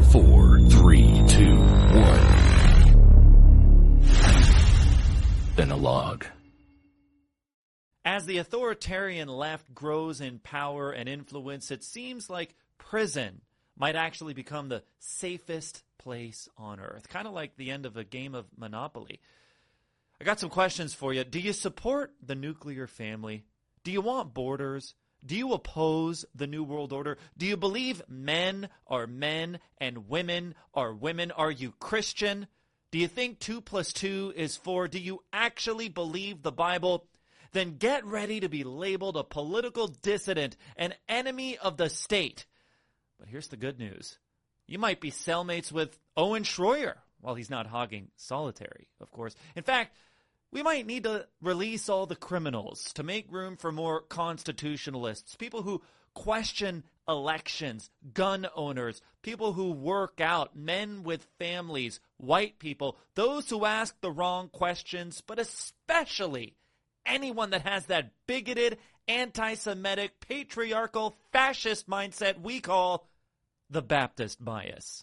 4, 3, 2, 1. Then a log. As the authoritarian left grows in power and influence, it seems like prison might actually become the safest place on earth, kind of like the end of a game of Monopoly. I got some questions for you. Do you support the nuclear family? Do you want borders? Do you oppose the New World Order? Do you believe men are men and women are women? Are you Christian? Do you think 2 + 2 is 4? Do you actually believe the Bible? Then get ready to be labeled a political dissident, an enemy of the state. But here's the good news. You might be cellmates with Owen Schroyer while he's not hogging solitary, of course. In fact, we might need to release all the criminals to make room for more constitutionalists, people who question elections, gun owners, people who work out, men with families, white people, those who ask the wrong questions, but especially anyone that has that bigoted, anti-Semitic, patriarchal, fascist mindset we call the Baptist bias.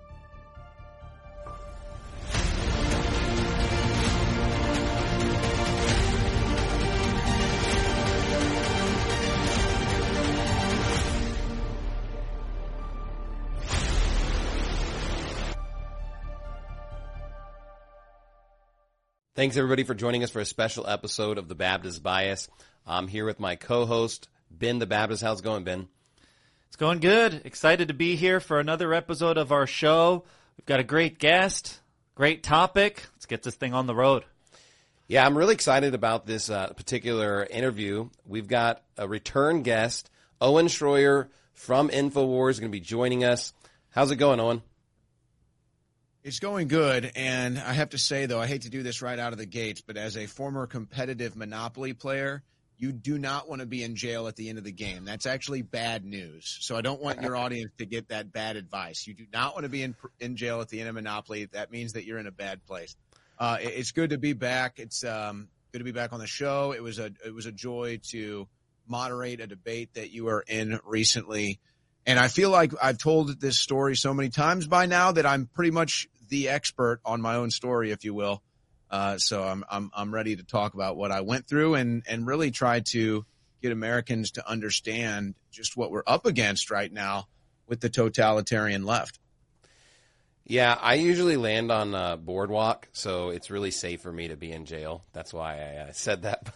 Thanks, everybody, for joining us for a special episode of The Baptist Bias. I'm here with my co-host, Ben the Baptist. How's it going, Ben? It's going good. Excited to be here for another episode of our show. We've got a great guest, great topic. Let's get this thing on the road. Yeah, I'm really excited about this particular interview. We've got a return guest, Owen Schroyer from InfoWars, is going to be joining us. How's it going, Owen? It's going good, and I have to say, though, I hate to do this right out of the gates, but as a former competitive Monopoly player, you do not want to be in jail at the end of the game. That's actually bad news. So I don't want your audience to get that bad advice. You do not want to be in jail at the end of Monopoly. That means that you're in a bad place. It's good to be back. It's good to be back on the show. It was a joy to moderate a debate that you were in recently. And I feel like I've told this story so many times by now that I'm pretty much the expert on my own story, if you will. So I'm ready to talk about what I went through and really try to get Americans to understand just what we're up against right now with the totalitarian left. Yeah, I usually land on Boardwalk, so it's really safe for me to be in jail. That's why I said that.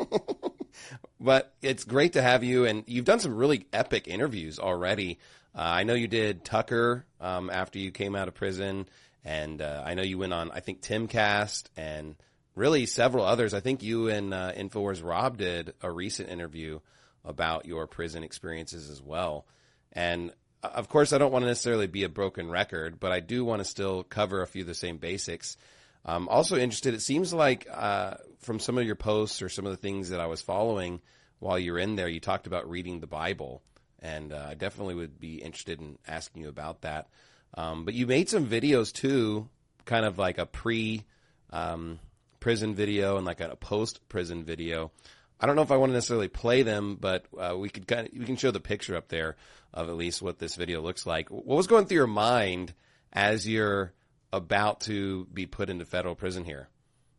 But it's great to have you, and you've done some really epic interviews already. I know you did Tucker after you came out of prison, and I know you went on, I think, Timcast, and really several others. I think you and InfoWars Rob did a recent interview about your prison experiences as well. And, of course, I don't want to necessarily be a broken record, but I do want to still cover a few of the same basics. I'm also interested, it seems like from some of your posts or some of the things that I was following while you were in there, you talked about reading the Bible, and I definitely would be interested in asking you about that. But you made some videos, too, kind of like a pre-prison video and like a post-prison video. I don't know if I want to necessarily play them, but we can show the picture up there of at least what this video looks like. What was going through your mind as you're about to be put into federal prison here?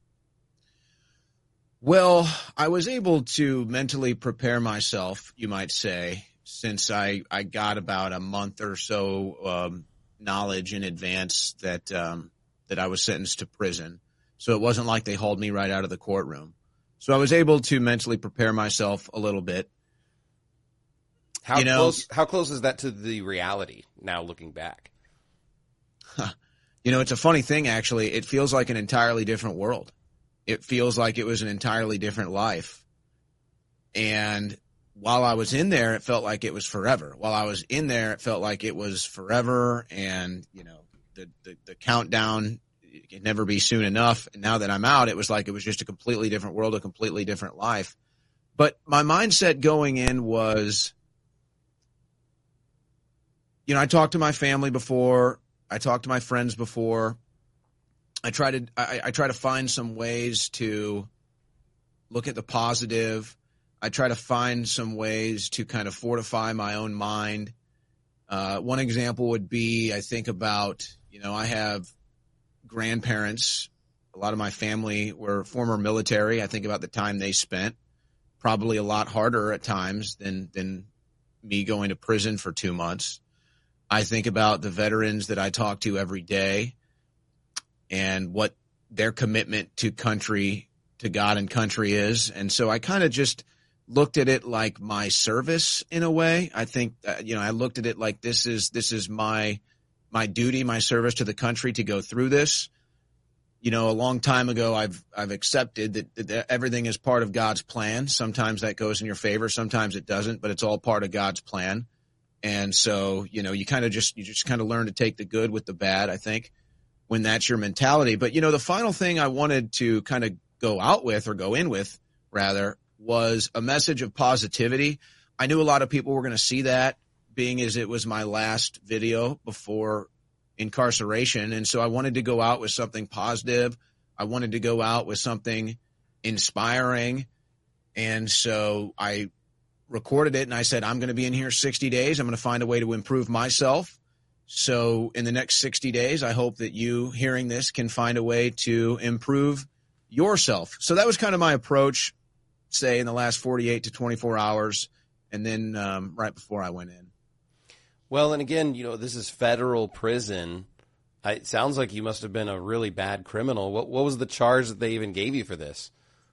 Well, I was able to mentally prepare myself, you might say, since I got about a month or so knowledge in advance that I was sentenced to prison. So it wasn't like they hauled me right out of the courtroom. So I was able to mentally prepare myself a little bit. How close is that to the reality now looking back? It's a funny thing, actually. It feels like an entirely different world. It feels like it was an entirely different life. And while I was in there, it felt like it was forever. While I was in there, it felt like it was forever. And, the countdown, it could never be soon enough. And now that I'm out, it was like it was just a completely different world, a completely different life. But my mindset going in was, I talked to my family before. I talked to my friends before. I try to find some ways to look at the positive. I try to find some ways to kind of fortify my own mind. One example would be, I think about, I have grandparents. A lot of my family were former military. I think about the time they spent, probably a lot harder at times than me going to prison for 2 months. I think about the veterans that I talk to every day and what their commitment to country, to God and country is. And so I kind of just looked at it like my service in a way. I think, I looked at it like this is my duty, my service to the country to go through this. A long time ago, I've accepted that everything is part of God's plan. Sometimes that goes in your favor, sometimes it doesn't, but it's all part of God's plan. And so, you just kind of learn to take the good with the bad, I think, when that's your mentality. But, the final thing I wanted to kind of go in with, was a message of positivity. I knew a lot of people were going to see that, being as it was my last video before incarceration. And so I wanted to go out with something positive. I wanted to go out with something inspiring. And so I recorded it and I said, I'm going to be in here 60 days. I'm going to find a way to improve myself. So in the next 60 days, I hope that you hearing this can find a way to improve yourself. So that was kind of my approach, say in the last 48 to 24 hours. And then right before I went in. Well, and again, this is federal prison. It sounds like you must have been a really bad criminal. What was the charge that they even gave you for this?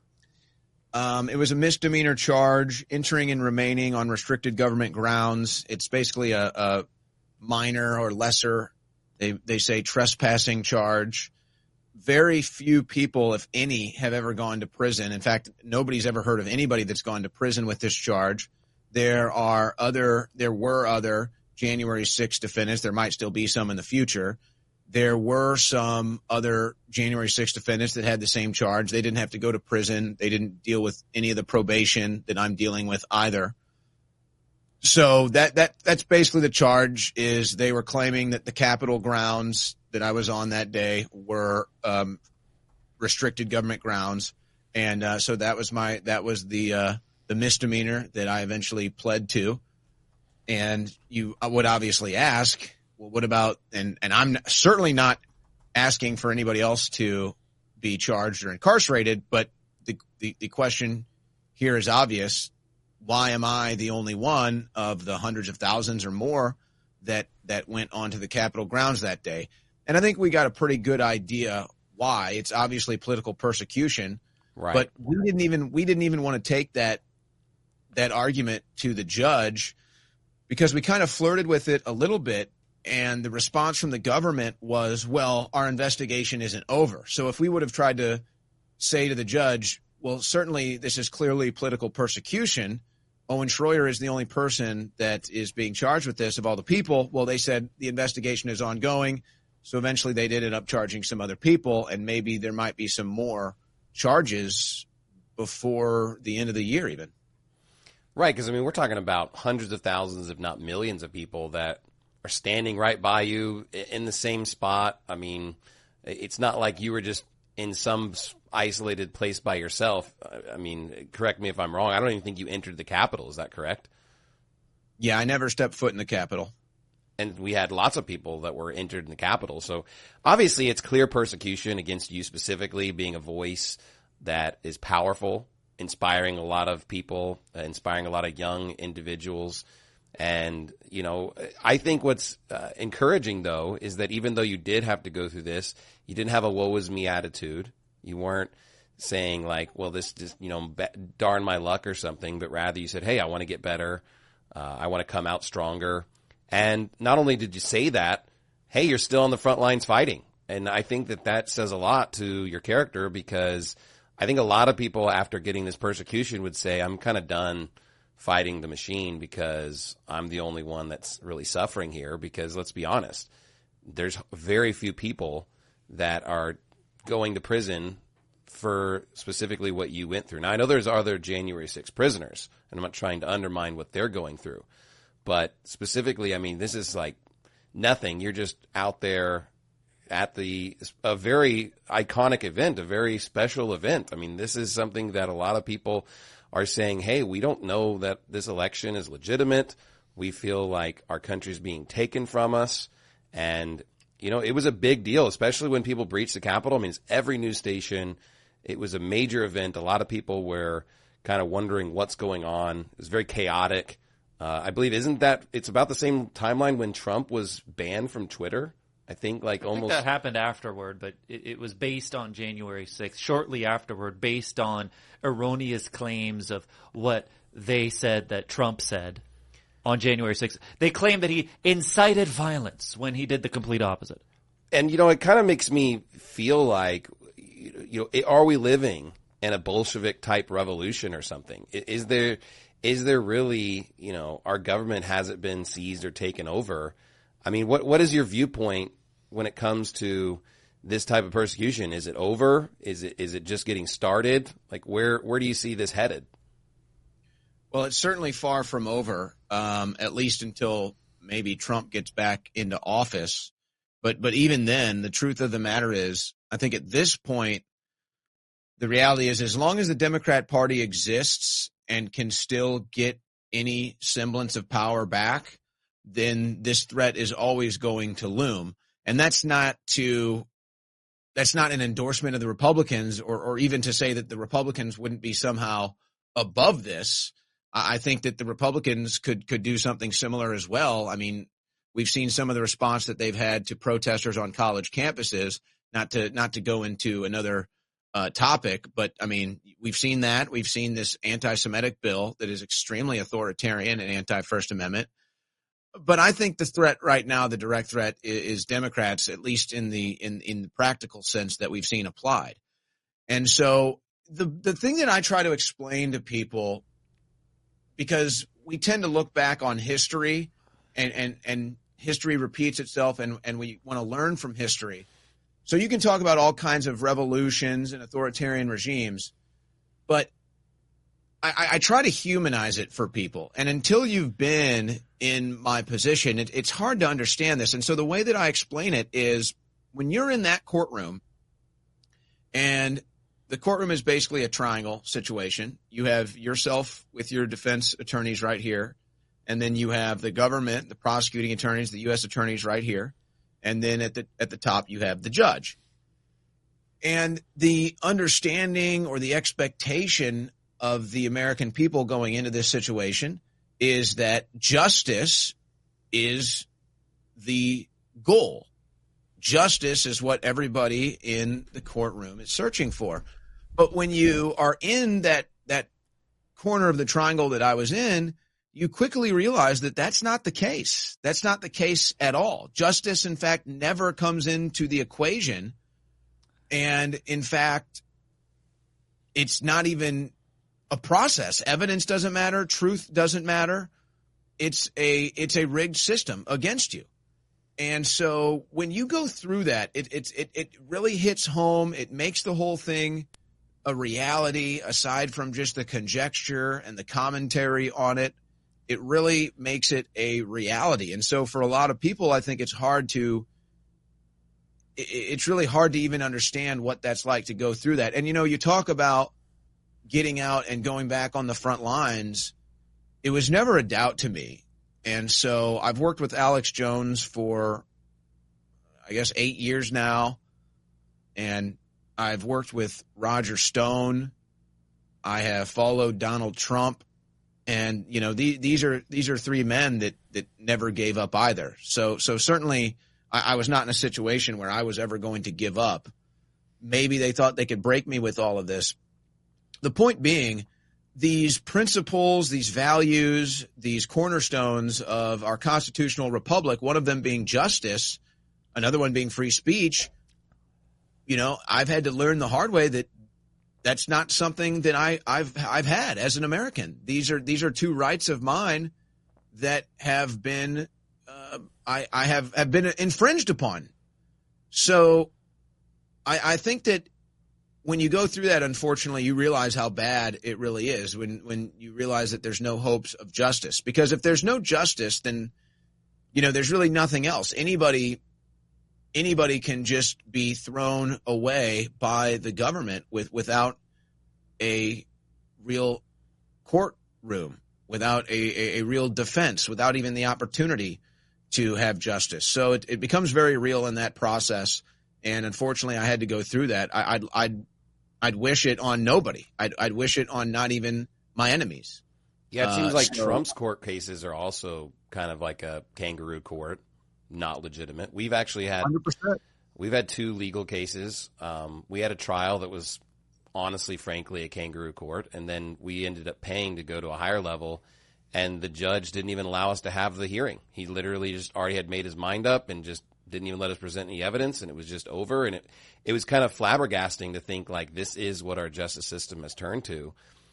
It was a misdemeanor charge, entering and remaining on restricted government grounds. It's basically a minor or lesser, they say, trespassing charge. Very few people, if any, have ever gone to prison. In fact, nobody's ever heard of anybody that's gone to prison with this charge. There were other January 6th defendants. There might still be some in the future. There were some other January 6th defendants that had the same charge. They didn't have to go to prison. They didn't deal with any of the probation that I'm dealing with either. So that's basically the charge. Is they were claiming that the Capitol grounds that I was on that day were restricted government grounds, and so that was the misdemeanor that I eventually pled to. And you would obviously ask, well, what about, and I'm certainly not asking for anybody else to be charged or incarcerated, but the question here is obvious. Why am I the only one of the hundreds of thousands or more that went onto the Capitol grounds that day? And I think we got a pretty good idea why. It's obviously political persecution, right? But we didn't even want to take that argument to the judge, because we kind of flirted with it a little bit, and the response from the government was, well, our investigation isn't over. So if we would have tried to say to the judge, well, certainly this is clearly political persecution, Owen Schroyer is the only person that is being charged with this of all the people. Well, they said the investigation is ongoing. So eventually they did end up charging some other people, and maybe there might be some more charges before the end of the year even. Right, because, we're talking about hundreds of thousands, if not millions of people that are standing right by you in the same spot. It's not like you were just in some isolated place by yourself. Correct me if I'm wrong. I don't even think you entered the Capitol. Is that correct? Yeah, I never stepped foot in the Capitol. And we had lots of people that were entered in the Capitol. So obviously it's clear persecution against you specifically, being a voice that is powerful, inspiring a lot of people, inspiring a lot of young individuals. And, I think what's encouraging, though, is that even though you did have to go through this, you didn't have a woe is me attitude. You weren't saying like, well, this just, darn my luck or something, but rather you said, hey, I want to get better. I want to come out stronger. And not only did you say that, hey, you're still on the front lines fighting. And I think that says a lot to your character, because I think a lot of people after getting this persecution would say, I'm kind of done fighting the machine because I'm the only one that's really suffering here. Because let's be honest, there's very few people that are going to prison for specifically what you went through. Now, I know there's other January 6 prisoners, and I'm not trying to undermine what they're going through. But specifically, this is like nothing. You're just out there at a very iconic event, a very special event. This is something that a lot of people are saying, hey, we don't know that this election is legitimate, We feel like our country's being taken from us. And, you know, it was a big deal, especially when people breached the Capitol. I mean, it's every news station. It was a major event. A lot of people were kind of wondering what's going on. It was very chaotic. I believe, it's about the same timeline when Trump was banned from Twitter? I think I think that happened afterward, but it was based on January 6th, shortly afterward, based on erroneous claims of what they said that Trump said on January 6th. They claimed that he incited violence when he did the complete opposite. And, you know, it kind of makes me feel like, you know, are we living in a Bolshevik type revolution or something? Is there really, you know, our government hasn't been seized or taken over? I mean, what is your viewpoint when it comes to this type of persecution? Is it over? Is it just getting started? Like, where do you see this headed? Well, it's certainly far from over, at least until maybe Trump gets back into office. But even then, the truth of the matter is, I think at this point, the reality is, as long as the Democrat Party exists and can still get any semblance of power back, then this threat is always going to loom. And that's not an endorsement of the Republicans or even to say that the Republicans wouldn't be somehow above this. I think that the Republicans could do something similar as well. I mean, we've seen some of the response that they've had to protesters on college campuses, not to go into another topic, but I mean, we've seen that. We've seen this anti-Semitic bill that is extremely authoritarian and anti-First Amendment. But I think the threat right now, the direct threat, is Democrats, at least in the practical sense that we've seen applied. And so the thing that I try to explain to people, because we tend to look back on history and history repeats itself and we want to learn from history. So you can talk about all kinds of revolutions and authoritarian regimes, but I try to humanize it for people. And until you've been in my position, it's hard to understand this. And so the way that I explain it is when you're in that courtroom, and the courtroom is basically a triangle situation. You have yourself with your defense attorneys right here. And then you have the government, the prosecuting attorneys, the U.S. attorneys right here. And then at the top, you have the judge. And the understanding or the expectation of the American people going into this situation is that justice is the goal. Justice is what everybody in the courtroom is searching for. But when you are in that corner of the triangle that I was in, you quickly realize that that's not the case. That's not the case at all. Justice, in fact, never comes into the equation. And in fact, it's not even a process. Evidence doesn't matter. Truth doesn't matter. It's a rigged system against you. And so when you go through that, it really hits home. It makes the whole thing a reality aside from just the conjecture and the commentary on it. It really makes it a reality. And so for a lot of people, I think it's really hard to even understand what that's like to go through that. And, you know, you talk about getting out and going back on the front lines. It was never a doubt to me. And so I've worked with Alex Jones for, I guess, 8 years now. And I've worked with Roger Stone. I have followed Donald Trump. And, you know, these are three men that never gave up either. So certainly I was not in a situation where I was ever going to give up. Maybe they thought they could break me with all of this. The point being, these principles, these values, these cornerstones of our constitutional republic, one of them being justice, another one being free speech, you know, I've had to learn the hard way that that's not something that I've had as an American. These are two rights of mine that have been I have been infringed upon. So I think that when you go through that, unfortunately, you realize how bad it really is when you realize that there's no hopes of justice. Because if there's no justice, then, you know, there's really nothing else. Anybody can just be thrown away by the government without a real courtroom. without a real defense, without even the opportunity to have justice. So it becomes very real in that process. And unfortunately, I had to go through that. I'd wish it on nobody. I'd wish it on not even my enemies. Yeah, it seems like Trump's court cases are also kind of like a kangaroo court, not legitimate. We've actually had 100%. We've had 2 legal cases. We had a trial that was honestly, frankly, a kangaroo court, and then we ended up paying to go to a higher level, and the judge didn't even allow us to have the hearing. He literally just already had made his mind up and just didn't even let us present any evidence, and it was just over. And it was kind of flabbergasting to think, like, this is what our justice system has turned to.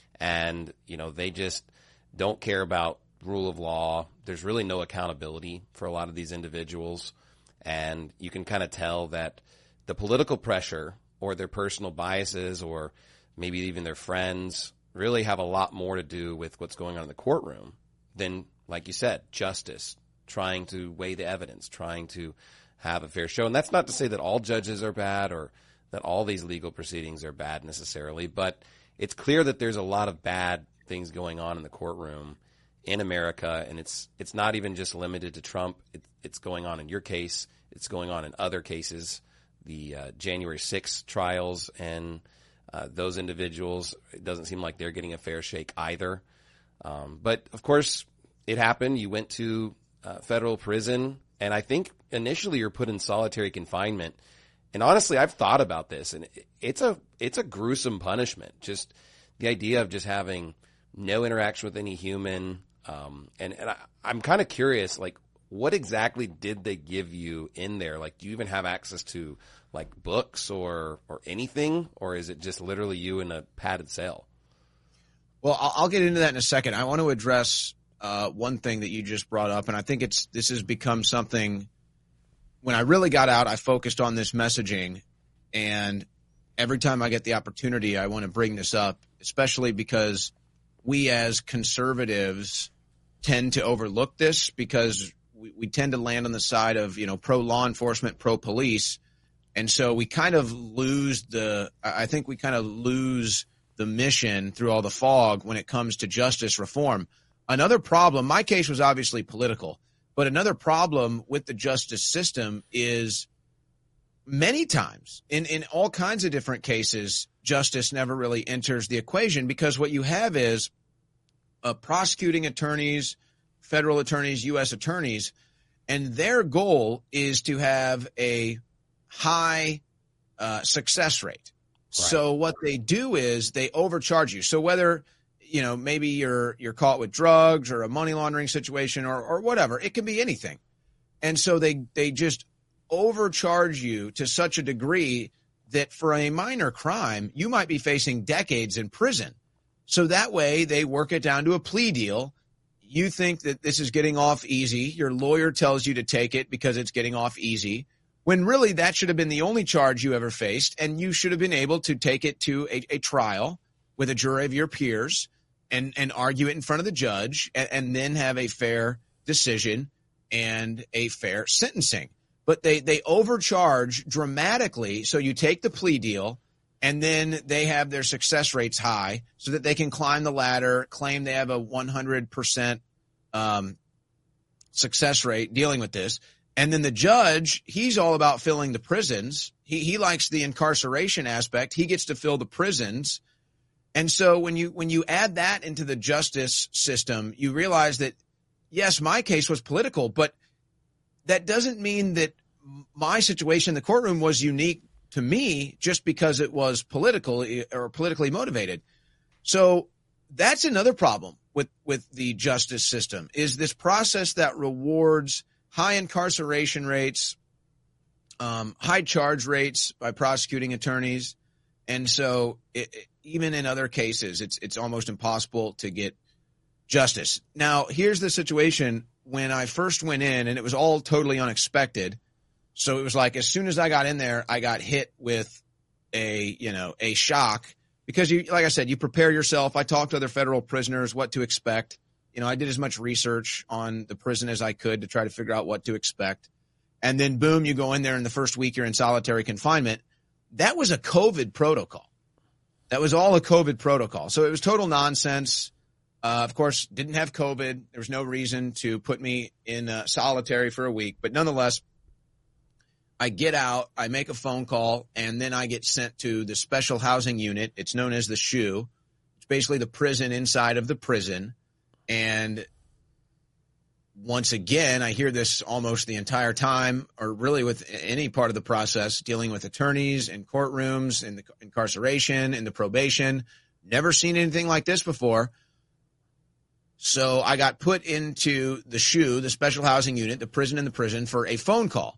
And, you know, they just don't care about rule of law. There's really no accountability for a lot of these individuals. And you can kind of tell that the political pressure or their personal biases or maybe even their friends really have a lot more to do with what's going on in the courtroom than, like you said, justice, trying to weigh the evidence, trying to have a fair show. And that's not to say that all judges are bad or that all these legal proceedings are bad necessarily, but it's clear that there's a lot of bad things going on in the courtroom in America, and it's not even just limited to Trump. It's going on in your case. It's going on in other cases, the January 6th trials, and those individuals, it doesn't seem like they're getting a fair shake either. But, of course, it happened. You went to federal prison, and I think initially you're put in solitary confinement. And honestly, I've thought about this, and it's a gruesome punishment. Just the idea of just having no interaction with any human. And I'm kind of curious, like, what exactly did they give you in there? Like, do you even have access to, like, books or anything? Or is it just literally you in a padded cell? Well, I'll get into that in a second. I want to address one thing that you just brought up, and I think this has become something. When I really got out, I focused on this messaging, and every time I get the opportunity, I want to bring this up, especially because we as conservatives tend to overlook this because we tend to land on the side of, you know, pro law enforcement, pro police. And so we kind of lose the mission through all the fog when it comes to justice reform. Another problem, my case was obviously political, but another problem with the justice system is many times in all kinds of different cases, justice never really enters the equation because what you have is prosecuting attorneys, federal attorneys, U.S. attorneys, and their goal is to have a high success rate. Right. So what they do is they overcharge you. So whether, you know, maybe you're caught with drugs or a money laundering situation or whatever, it can be anything. And so they just overcharge you to such a degree that for a minor crime, you might be facing decades in prison. So that way they work it down to a plea deal. You think that this is getting off easy. Your lawyer tells you to take it because it's getting off easy, when really that should have been the only charge you ever faced, and you should have been able to take it to a trial with a jury of your peers and argue it in front of the judge and then have a fair decision and a fair sentencing. But they overcharge dramatically, so you take the plea deal, and then they have their success rates high so that they can climb the ladder, claim they have a 100% success rate dealing with this. And then the judge, he's all about filling the prisons. He likes the incarceration aspect. He gets to fill the prisons. And so when you add that into the justice system, you realize that, yes, my case was political, but that doesn't mean that my situation in the courtroom was unique to me just because it was political or politically motivated. So that's another problem with the justice system, is this process that rewards high incarceration rates, high charge rates by prosecuting attorneys. And so even in other cases, it's almost impossible to get justice. Now, here's the situation. When I first went in, and it was all totally unexpected. So it was like, as soon as I got in there, I got hit with a shock because like I said, you prepare yourself. I talked to other federal prisoners what to expect. You know, I did as much research on the prison as I could to try to figure out what to expect. And then boom, you go in there, and the first week you're in solitary confinement. That was a COVID protocol. That was all a COVID protocol. So it was total nonsense. Of course, didn't have COVID. There was no reason to put me in solitary for a week. But nonetheless, I get out, I make a phone call, and then I get sent to the special housing unit. It's known as the SHU. It's basically the prison inside of the prison. And once again, I hear this almost the entire time, or really with any part of the process, dealing with attorneys and courtrooms and the incarceration and the probation. Never seen anything like this before. So I got put into the SHU, the special housing unit, the prison in the prison, for a phone call.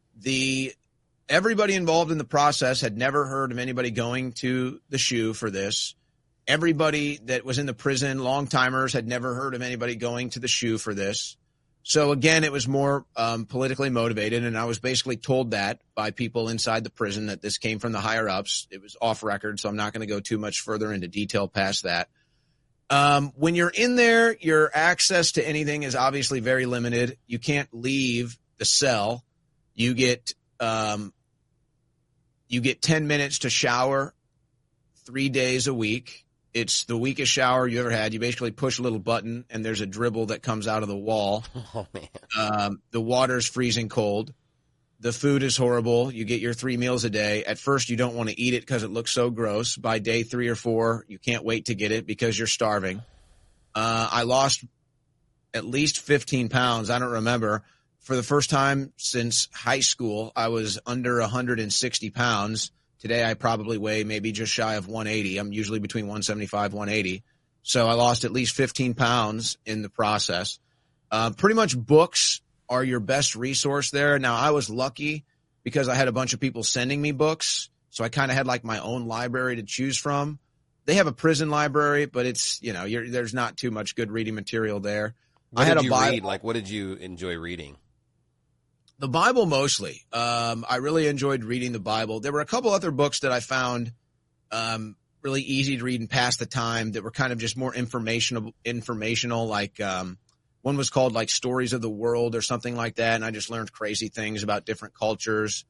Everybody involved in the process had never heard of anybody going to the SHU for this. Everybody that was in the prison, long-timers, had never heard of anybody going to the SHU for this. So again, it was more politically motivated, and I was basically told that by people inside the prison that this came from the higher-ups. It was off record, so I'm not going to go too much further into detail past that. When you're in there, your access to anything is obviously very limited. You can't leave the cell. You get 10 minutes to shower 3 days a week. It's the weakest shower you ever had. You basically push a little button, and there's a dribble that comes out of the wall. Oh, man. The water's freezing cold. The food is horrible. You get your 3 meals a day. At first, you don't want to eat it because it looks so gross. By day 3 or 4, you can't wait to get it because you're starving. I lost at least 15 pounds. I don't remember. For the first time since high school, I was under 160 pounds. Today, I probably weigh maybe just shy of 180. I'm usually between 175, 180. So I lost at least 15 pounds in the process. Pretty much books are your best resource there. Now, I was lucky because I had a bunch of people sending me books. So I kind of had like my own library to choose from. They have a prison library, but it's, there's not too much good reading material there. What did you read? Like, what did you enjoy reading? The Bible mostly. I really enjoyed reading the Bible. There were a couple other books that I found really easy to read and pass the time that were kind of just more informational. Like one was called like Stories of the World or something like that, and I just learned crazy things about different cultures.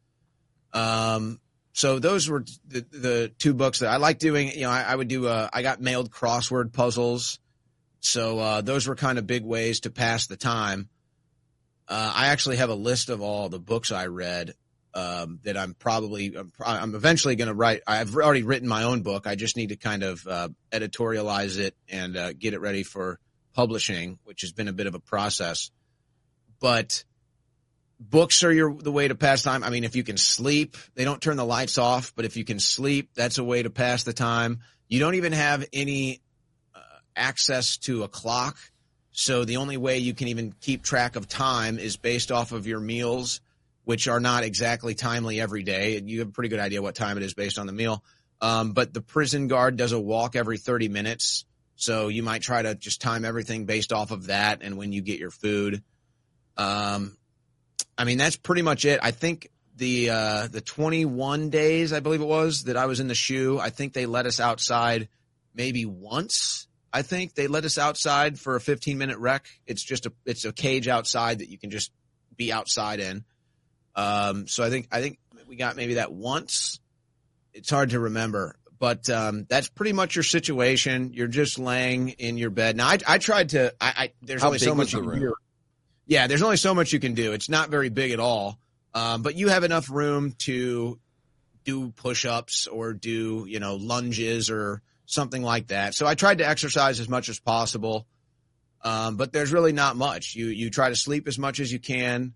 So those were the two books that I like doing. I would do. I got mailed crossword puzzles, so those were kind of big ways to pass the time. I actually have a list of all the books I read that I'm eventually going to write. I've already written my own book. I just need to kind of editorialize it and get it ready for publishing, which has been a bit of a process. But books are the way to pass time. I mean, if you can sleep, they don't turn the lights off, but if you can sleep, that's a way to pass the time. You don't even have any access to a clock. So the only way you can even keep track of time is based off of your meals, which are not exactly timely every day. You have a pretty good idea what time it is based on the meal. But the prison guard does a walk every 30 minutes. So you might try to just time everything based off of that and when you get your food. I mean, that's pretty much it. I think the 21 days, I believe it was, that I was in the SHU, I think they let us outside maybe once. I think they let us outside for a 15-minute rec. It's a cage outside that you can just be outside in. So I think we got maybe that once. It's hard to remember, but that's pretty much your situation. You're just laying in your bed. Now I tried to. There's How only so big much was the you can room? do. Yeah, there's only so much you can do. It's not very big at all, but you have enough room to do push-ups or do lunges or something like that. So I tried to exercise as much as possible, but there's really not much. You try to sleep as much as you can.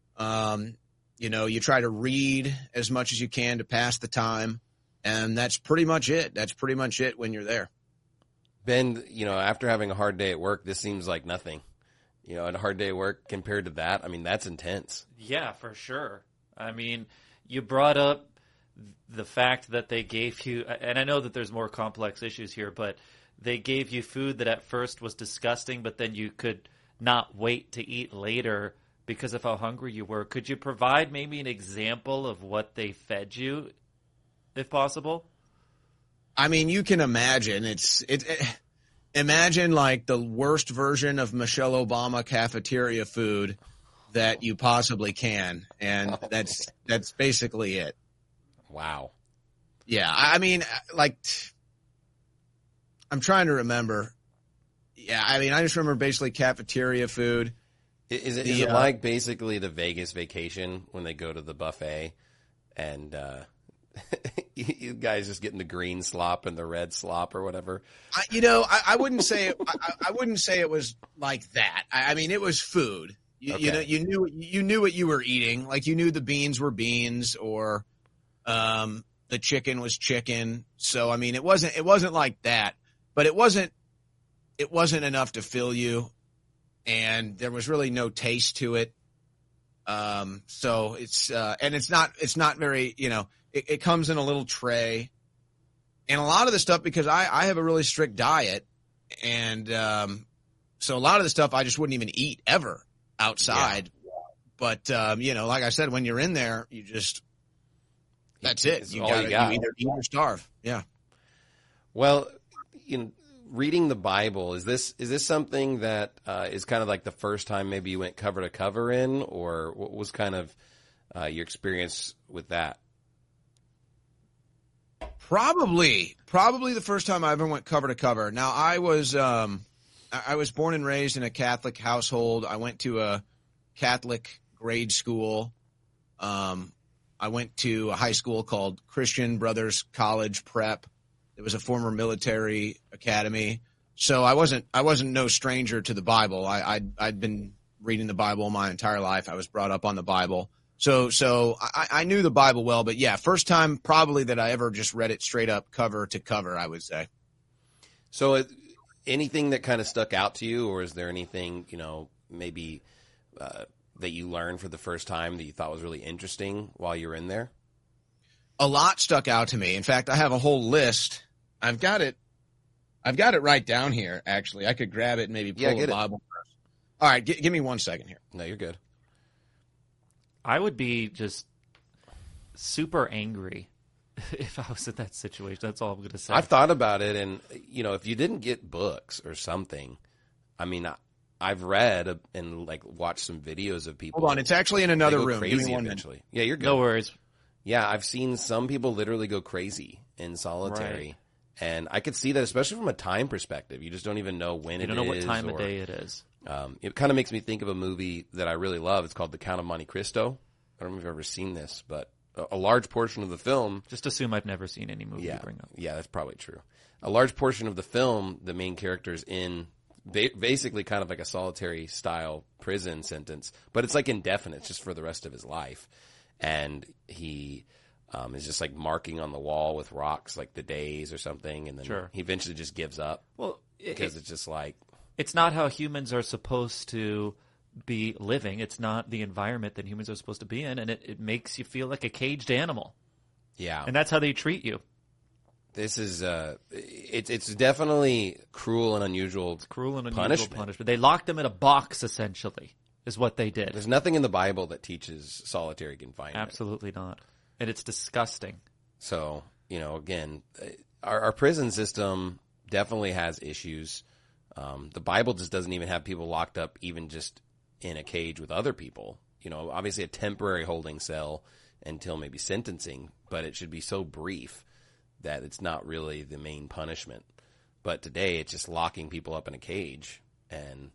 You try to read as much as you can to pass the time, and that's pretty much it. That's pretty much it when you're there. Ben, after having a hard day at work, this seems like nothing. And a hard day at work compared to that, I mean, that's intense. Yeah, for sure. I mean, you brought up the fact that they gave you, and I know that there's more complex issues here, but they gave you food that at first was disgusting, but then you could not wait to eat later because of how hungry you were. Could you provide maybe an example of what they fed you, if possible? I mean, you can imagine imagine like the worst version of Michelle Obama cafeteria food that you possibly can, and that's basically it. Wow. Yeah, I mean, like, I'm trying to remember. Yeah, I mean, I just remember basically cafeteria food. Is it like basically the Vegas vacation when they go to the buffet and you guys just getting the green slop and the red slop or whatever? I wouldn't say I wouldn't say it was like that. I mean, it was food. You knew what you were eating. Like you knew the beans were beans or the chicken was chicken. So I mean, it wasn't like that, but it wasn't enough to fill you. And there was really no taste to it. So it's not very, it comes in a little tray and a lot of the stuff, because I have a really strict diet. And, so a lot of the stuff I just wouldn't even eat ever outside. Yeah. But, like I said, when you're in there, that's it. You either eat or starve. Yeah. Well, reading the Bible, is this something that is kind of like the first time maybe you went cover to cover in, or what was kind of your experience with that? Probably the first time I ever went cover to cover. Now I was born and raised in a Catholic household. I went to a Catholic grade school. I went to a high school called Christian Brothers College Prep. It was a former military academy. So I wasn't no stranger to the Bible. I'd been reading the Bible my entire life. I was brought up on the Bible. So I knew the Bible well, but yeah, first time probably that I ever just read it straight up cover to cover, I would say. So anything that kind of stuck out to you, or is there anything, maybe that you learned for the first time that you thought was really interesting while you were in there? A lot stuck out to me. In fact, I have a whole list. I've got it right down here, actually. I could grab it and maybe pull the Bible first. All right, give me 1 second here. No, you're good. I would be just super angry if I was in that situation. That's all I'm going to say. I've thought about it, and, if you didn't get books or something, I mean, I've read and, watched some videos of people. Hold on, it's actually in another room. Give me 1 minute. Yeah, you're good. No worries. Yeah, I've seen some people literally go crazy in solitary. Right. And I could see that, especially from a time perspective. You just don't even know when it is. You don't know what time of day it is. It kind of makes me think of a movie that I really love. It's called The Count of Monte Cristo. I don't know if you've ever seen this, but a large portion of the film... Just assume I've never seen any movie you bring up. Yeah, that's probably true. A large portion of the film, the main character's in basically kind of like a solitary-style prison sentence, but it's indefinite. It's just for the rest of his life. And he... is just marking on the wall with rocks the days or something, and then he eventually just gives up. Well, because it's just it's not how humans are supposed to be living. It's not the environment that humans are supposed to be in, and it makes you feel like a caged animal. Yeah, and that's how they treat you. This is it's definitely cruel and unusual. It's cruel and unusual punishment. They locked him in a box, essentially, is what they did. There's nothing in the Bible that teaches solitary confinement. Absolutely not. And it's disgusting. So, again, our prison system definitely has issues. The Bible just doesn't even have people locked up even just in a cage with other people. Obviously a temporary holding cell until maybe sentencing, but it should be so brief that it's not really the main punishment. But today it's just locking people up in a cage. And,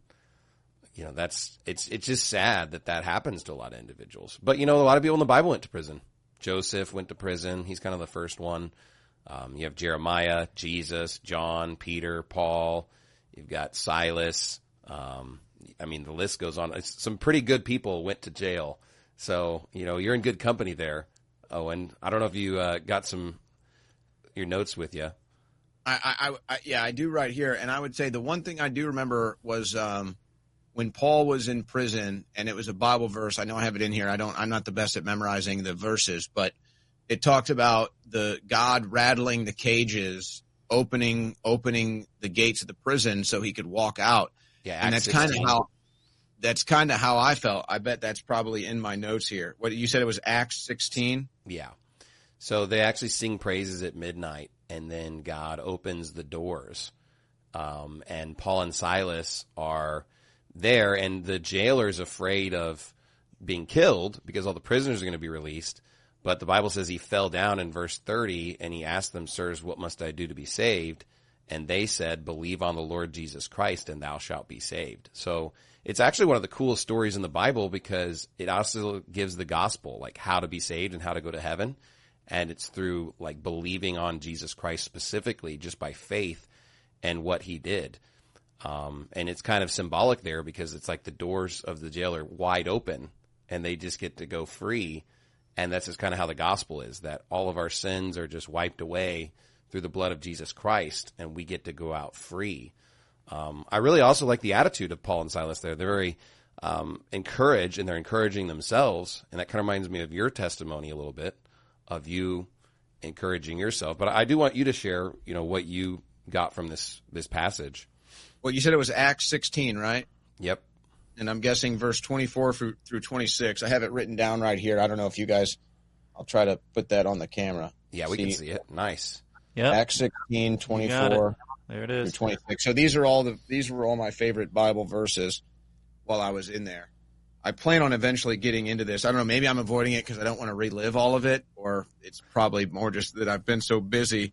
it's just sad that happens to a lot of individuals. But, a lot of people in the Bible went to prison. Joseph went to prison. He's kind of the first one. You have Jeremiah, Jesus, John, Peter, Paul. You've got Silas. The list goes on. Some pretty good people went to jail. So, you're in good company there. Oh, and I don't know if you got your notes with you. I do right here. And I would say the one thing I do remember was when Paul was in prison, and it was a Bible verse. I know I have it in here. I'm not the best at memorizing the verses, but it talked about the God rattling the cages, opening the gates of the prison so he could walk out. Yeah, and that's kind of how I felt. I bet that's probably in my notes here. What you said, it was Acts 16? Yeah. So they actually sing praises at midnight, and then God opens the doors. And Paul and Silas are there, and the jailer's afraid of being killed because all the prisoners are going to be released. But the Bible says he fell down in verse 30, and he asked them, "Sirs, what must I do to be saved?" And they said, believe on the Lord Jesus Christ and thou shalt be saved. So it's actually one of the coolest stories in the Bible because it also gives the gospel, like how to be saved and how to go to heaven. And it's through like believing on Jesus Christ specifically just by faith and what he did. And it's kind of symbolic there because it's like the doors of the jail are wide open and they just get to go free. And that's just kind of how the gospel is, that all of our sins are just wiped away through the blood of Jesus Christ, and we get to go out free. I really also like the attitude of Paul and Silas there. They're very encouraged, and they're encouraging themselves, and that kind of reminds me of your testimony a little bit, of you encouraging yourself. But I do want you to share, what you got from this passage. Well, you said it was Acts 16, right? Yep. And I'm guessing verse 24 through 26. I have it written down right here. I don't know if you guys, I'll try to put that on the camera. Yeah, we can see it. Nice. Yep. Acts 16, 24 there it through is. 26. So these were all my favorite Bible verses while I was in there. I plan on eventually getting into this. I don't know, maybe I'm avoiding it because I don't want to relive all of it, or it's probably more just that I've been so busy.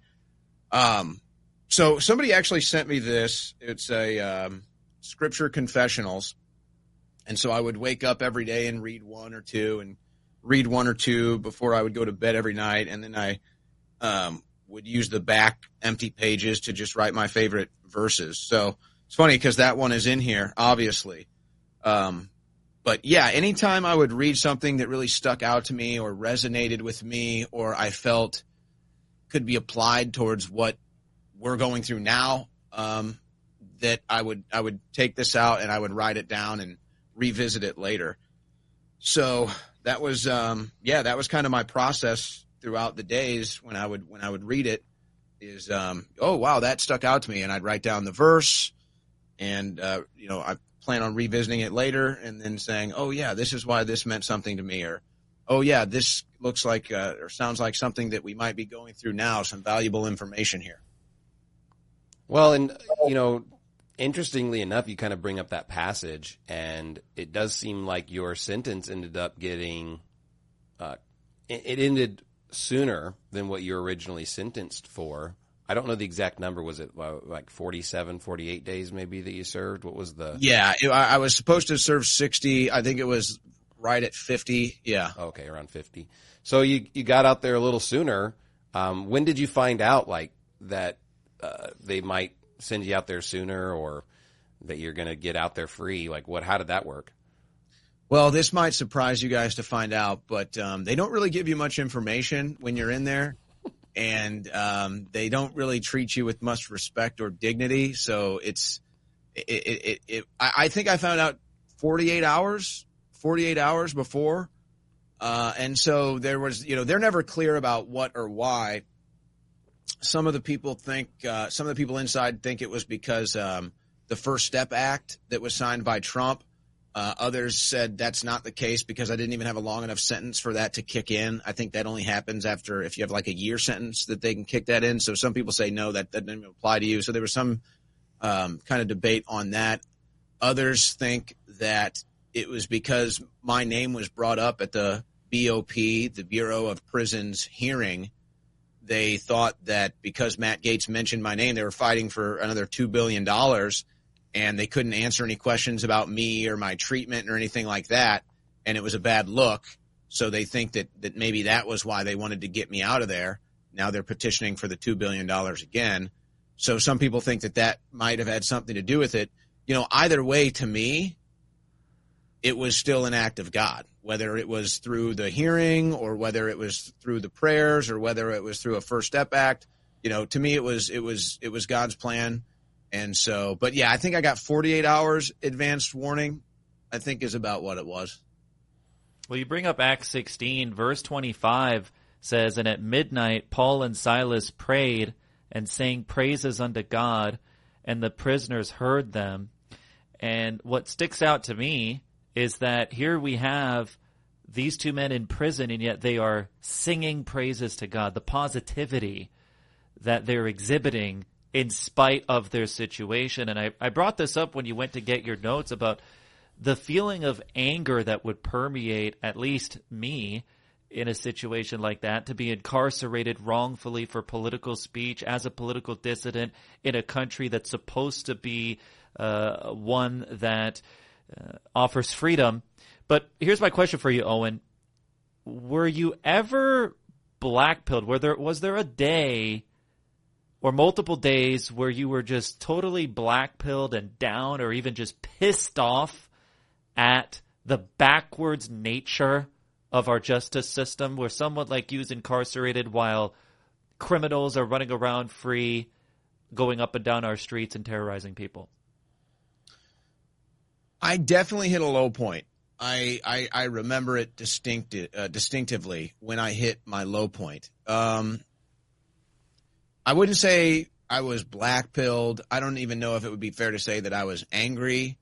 So somebody actually sent me this. It's a scripture confessionals. And so I would wake up every day and read one or two before I would go to bed every night. And then I would use the back empty pages to just write my favorite verses. So it's funny because that one is in here, obviously. But yeah, anytime I would read something that really stuck out to me or resonated with me or I felt could be applied towards what we're going through now, that I would take this out and I would write it down and revisit it later. So that was that was kind of my process throughout the days when I would read it is oh wow, that stuck out to me, and I'd write down the verse, and I plan on revisiting it later and then saying, oh yeah, this is why this meant something to me, or oh yeah, this looks like or sounds like something that we might be going through now, some valuable information here. Well, and interestingly enough, you kind of bring up that passage, and it does seem like your sentence ended up getting it ended sooner than what you were originally sentenced for. I don't know the exact number. Was it like 47, 48 days maybe that you served? What was the... Yeah, I was supposed to serve 60. I think it was right at 50. Yeah. Okay, around 50. So you got out there a little sooner. When did you find out like that they might send you out there sooner, or that you're going to get out there free? Like how did that work? Well, this might surprise you guys to find out, but they don't really give you much information when you're in there, and they don't really treat you with much respect or dignity. So I think I found out 48 hours before. And so there was, they're never clear about what or why. Some of the people inside think it was because the First Step Act that was signed by Trump. Others said that's not the case because I didn't even have a long enough sentence for that to kick in. I think that only happens after if you have like a year sentence that they can kick that in. So some people say no, that didn't even apply to you. So there was some kind of debate on that. Others think that it was because my name was brought up at the BOP, the Bureau of Prisons hearing. They thought that because Matt Gaetz mentioned my name, they were fighting for another $2 billion, and they couldn't answer any questions about me or my treatment or anything like that, and it was a bad look. So they think that maybe that was why they wanted to get me out of there. Now they're petitioning for the $2 billion again. So some people think that might have had something to do with it. Either way, to me, it was still an act of God, whether it was through the hearing or whether it was through the prayers or whether it was through a First Step Act. To me, it was God's plan. And so, but yeah, I think I got 48 hours advanced warning, I think is about what it was. Well, you bring up Acts 16, verse 25 says, and at midnight, Paul and Silas prayed and sang praises unto God, and the prisoners heard them. And what sticks out to me is that here we have these two men in prison, and yet they are singing praises to God, the positivity that they're exhibiting in spite of their situation. And I brought this up when you went to get your notes about the feeling of anger that would permeate at least me in a situation like that, to be incarcerated wrongfully for political speech as a political dissident in a country that's supposed to be one that offers freedom. But here's my question for you, Owen. Were you ever blackpilled? Was there a day or multiple days where you were just totally blackpilled and down, or even just pissed off at the backwards nature of our justice system, where someone like you is incarcerated while criminals are running around free, going up and down our streets and terrorizing people? I definitely hit a low point. I remember it distinctively when I hit my low point. I wouldn't say I was blackpilled. I don't even know if it would be fair to say that I was angry.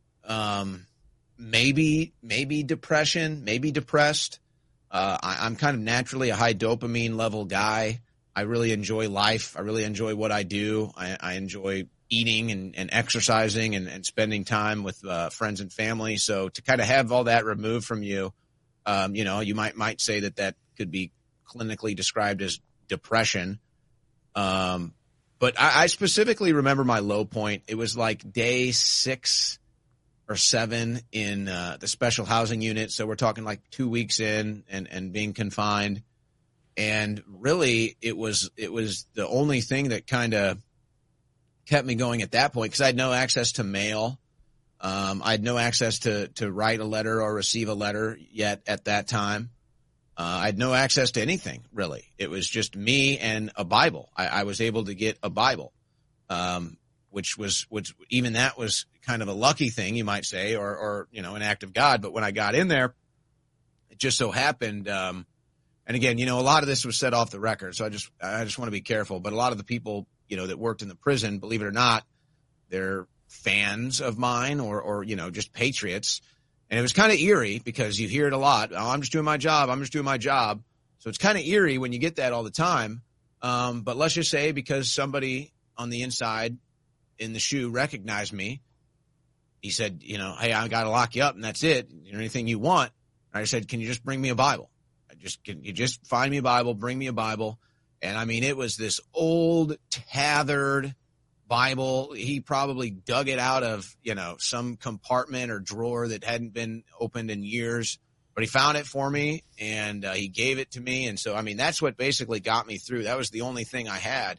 Maybe depression, maybe depressed. I'm kind of naturally a high dopamine level guy. I really enjoy life. I really enjoy what I do. I enjoy eating and exercising and spending time with friends and family. So to kind of have all that removed from you, you might say that could be clinically described as depression. But I specifically remember my low point. It was like day 6 or 7 in the special housing unit. So we're talking like 2 weeks in and being confined. And really it was the only thing that kind of kept me going at that point, because I had no access to mail. I had no access to write a letter or receive a letter yet at that time. I had no access to anything, really. It was just me and a Bible. I was able to get a Bible, which even that was kind of a lucky thing, you might say, or an act of God. But when I got in there, it just so happened, and again, a lot of this was said off the record, so I just want to be careful. But a lot of the people, that worked in the prison, believe it or not, they're fans of mine or just patriots. And it was kind of eerie because you hear it a lot. Oh, I'm just doing my job. I'm just doing my job. So it's kind of eerie when you get that all the time. But let's just say because somebody on the inside in the shoe recognized me, he said, hey, I got to lock you up and that's it. Anything you want. And I said, can you just bring me a Bible? Can you just find me a Bible, bring me a Bible? And I mean, it was this old, tethered Bible. He probably dug it out of, some compartment or drawer that hadn't been opened in years, but he found it for me and he gave it to me. And so, I mean, that's what basically got me through. That was the only thing I had,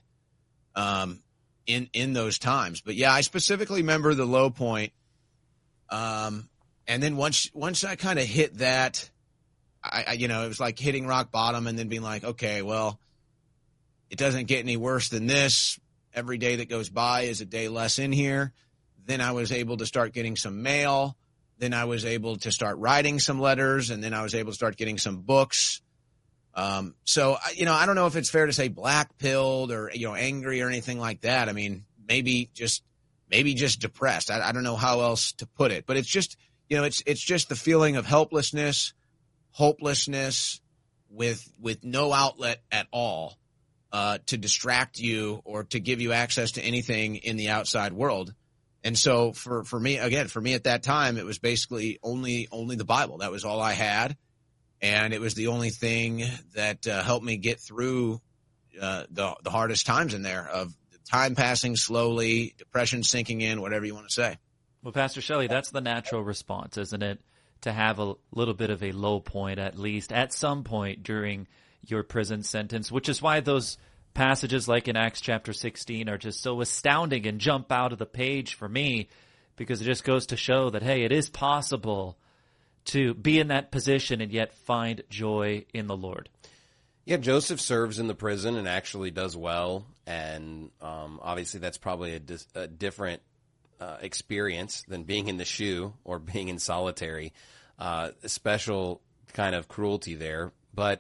in those times. But yeah, I specifically remember the low point. And then once I kind of hit that, it was like hitting rock bottom and then being like, okay, well, it doesn't get any worse than this. Every day that goes by is a day less in here. Then I was able to start getting some mail. Then I was able to start writing some letters, and then I was able to start getting some books. So, I don't know if it's fair to say black-pilled or, angry or anything like that. I mean, maybe just depressed. I don't know how else to put it, but it's just, it's just the feeling of helplessness, hopelessness with no outlet at all. To distract you or to give you access to anything in the outside world. And so for me at that time, it was basically only the Bible. That was all I had. And it was the only thing that helped me get through the hardest times in there, of the time passing slowly, depression sinking in, whatever you want to say. Well, Pastor Shelley, that's the natural response, isn't it? To have a little bit of a low point, at least at some point during your prison sentence, which is why those passages like in Acts chapter 16 are just so astounding and jump out of the page for me, because it just goes to show that, hey, it is possible to be in that position and yet find joy in the Lord. Yeah, Joseph serves in the prison and actually does well, and obviously that's probably a different experience than being in the shoe or being in solitary. A special kind of cruelty there, but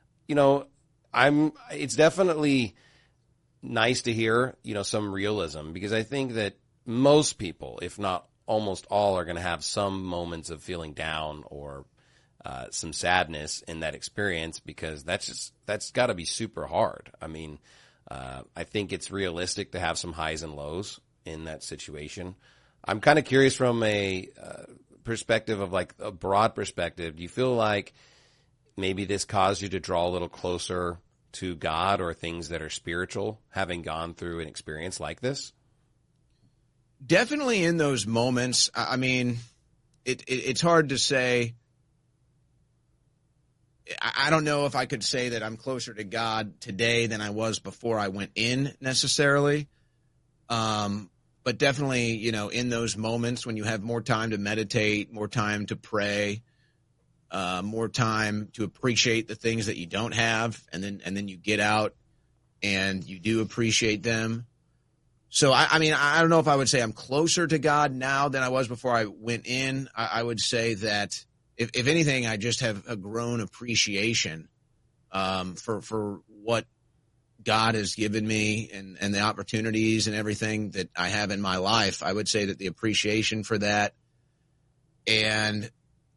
it's definitely nice to hear, some realism, because I think that most people, if not almost all, are going to have some moments of feeling down or some sadness in that experience, because that's got to be super hard. I mean, I think it's realistic to have some highs and lows in that situation. I'm kind of curious from a perspective of like a broad perspective. Do you feel like maybe this caused you to draw a little closer to God or things that are spiritual, having gone through an experience like this? Definitely in those moments. I mean, it's hard to say. I don't know if I could say that I'm closer to God today than I was before I went in necessarily. But definitely, you know, in those moments when you have more time to meditate, more time to pray, more time to appreciate the things that you don't have, and then you get out and you do appreciate them. So, I mean, I don't know if I would say I'm closer to God now than I was before I went in. I would say that if anything, I just have a grown appreciation for what God has given me and the opportunities and everything that I have in my life. I would say that the appreciation for that, and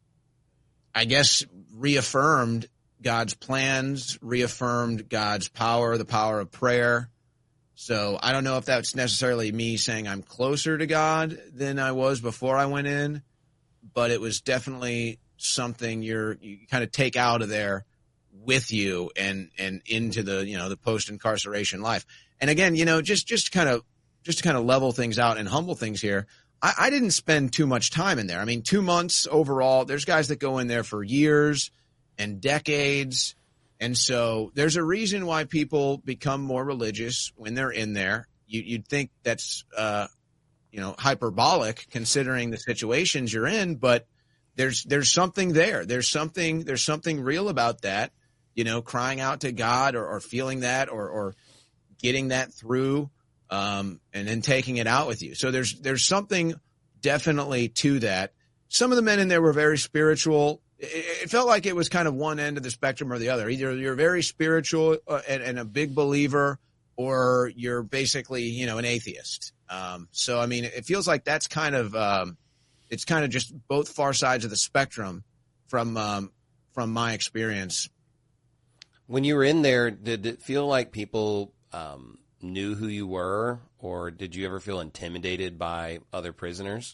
I guess reaffirmed God's plans, reaffirmed God's power, the power of prayer. So I don't know if that's necessarily me saying I'm closer to God than I was before I went in, but it was definitely something you kind of take out of there with you and into the, you know, the post-incarceration life. And again, you know, just to kind of level things out and humble things here, I didn't spend too much time in there. I mean, 2 months overall. There's guys that go in there for years and decades. And so there's a reason why people become more religious when they're in there. You'd think that's, you know, hyperbolic considering the situations you're in, but there's something there. There's something real about that, you know, crying out to God or feeling that or getting that through, and then taking it out with you. So there's something definitely to that. Some of the men in there were very spiritual. It felt like it was kind of one end of the spectrum or the other. Either you're very spiritual and a big believer, or you're basically, you know, an atheist. So, I mean, it feels like that's kind of, it's kind of just both far sides of the spectrum from my experience. When you were in there, did it feel like people knew who you were, or did you ever feel intimidated by other prisoners?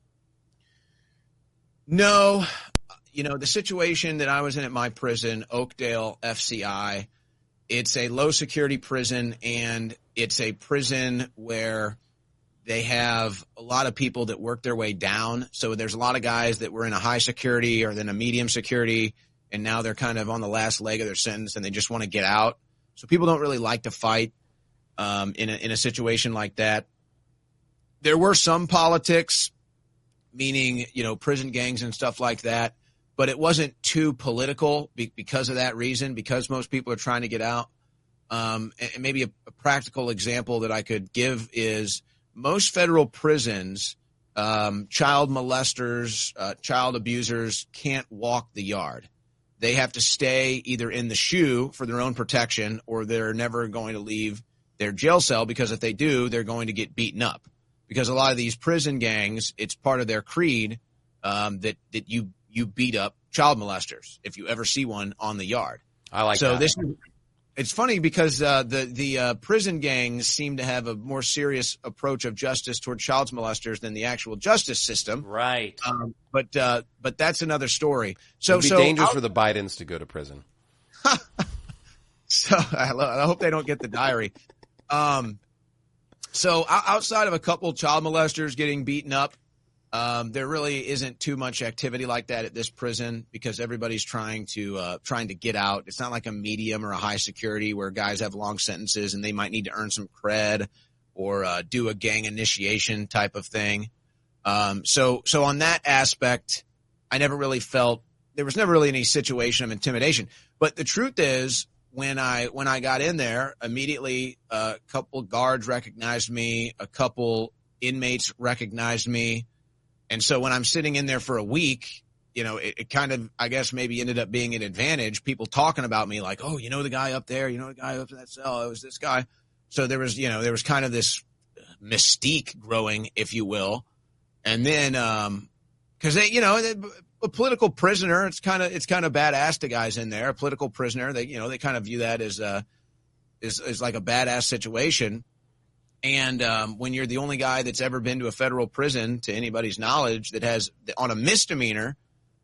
No. You know, the situation that I was in at my prison, Oakdale FCI, it's a low security prison, and it's a prison where they have a lot of people that work their way down. So there's a lot of guys that were in a high security or then a medium security, and now they're kind of on the last leg of their sentence and they just want to get out. So people don't really like to fight in a situation like that. There were some politics, meaning, you know, prison gangs and stuff like that, but it wasn't too political because of that reason, because most people are trying to get out. And maybe a practical example that I could give is most federal prisons, child molesters, child abusers can't walk the yard. They have to stay either in the SHU for their own protection, or they're never going to leave their jail cell, because if they do, they're going to get beaten up. Because a lot of these prison gangs, it's part of their creed that you beat up child molesters if you ever see one on the yard. I like that. It's funny because the prison gangs seem to have a more serious approach of justice toward child molesters than the actual justice system. Right. But that's another story. So it'd be dangerous for the Bidens to go to prison. So I hope they don't get the diary. So outside of a couple child molesters getting beaten up, there really isn't too much activity like that at this prison, because everybody's trying to get out. It's not like a medium or a high security where guys have long sentences and they might need to earn some cred or do a gang initiation type of thing. So on that aspect, I never really felt there was never really any situation of intimidation. But the truth is, when I got in there, immediately a couple guards recognized me, a couple inmates recognized me. And so when I'm sitting in there for a week, you know, it kind of, I guess, maybe ended up being an advantage. People talking about me like, oh, you know the guy up there, you know the guy up in that cell, it was this guy. So there was kind of this mystique growing, if you will. And then, cause they, you know, a political prisoner, it's kind of badass to guys in there. A political prisoner, they kind of view that as like a badass situation. And when you're the only guy that's ever been to a federal prison, to anybody's knowledge, that has on a misdemeanor,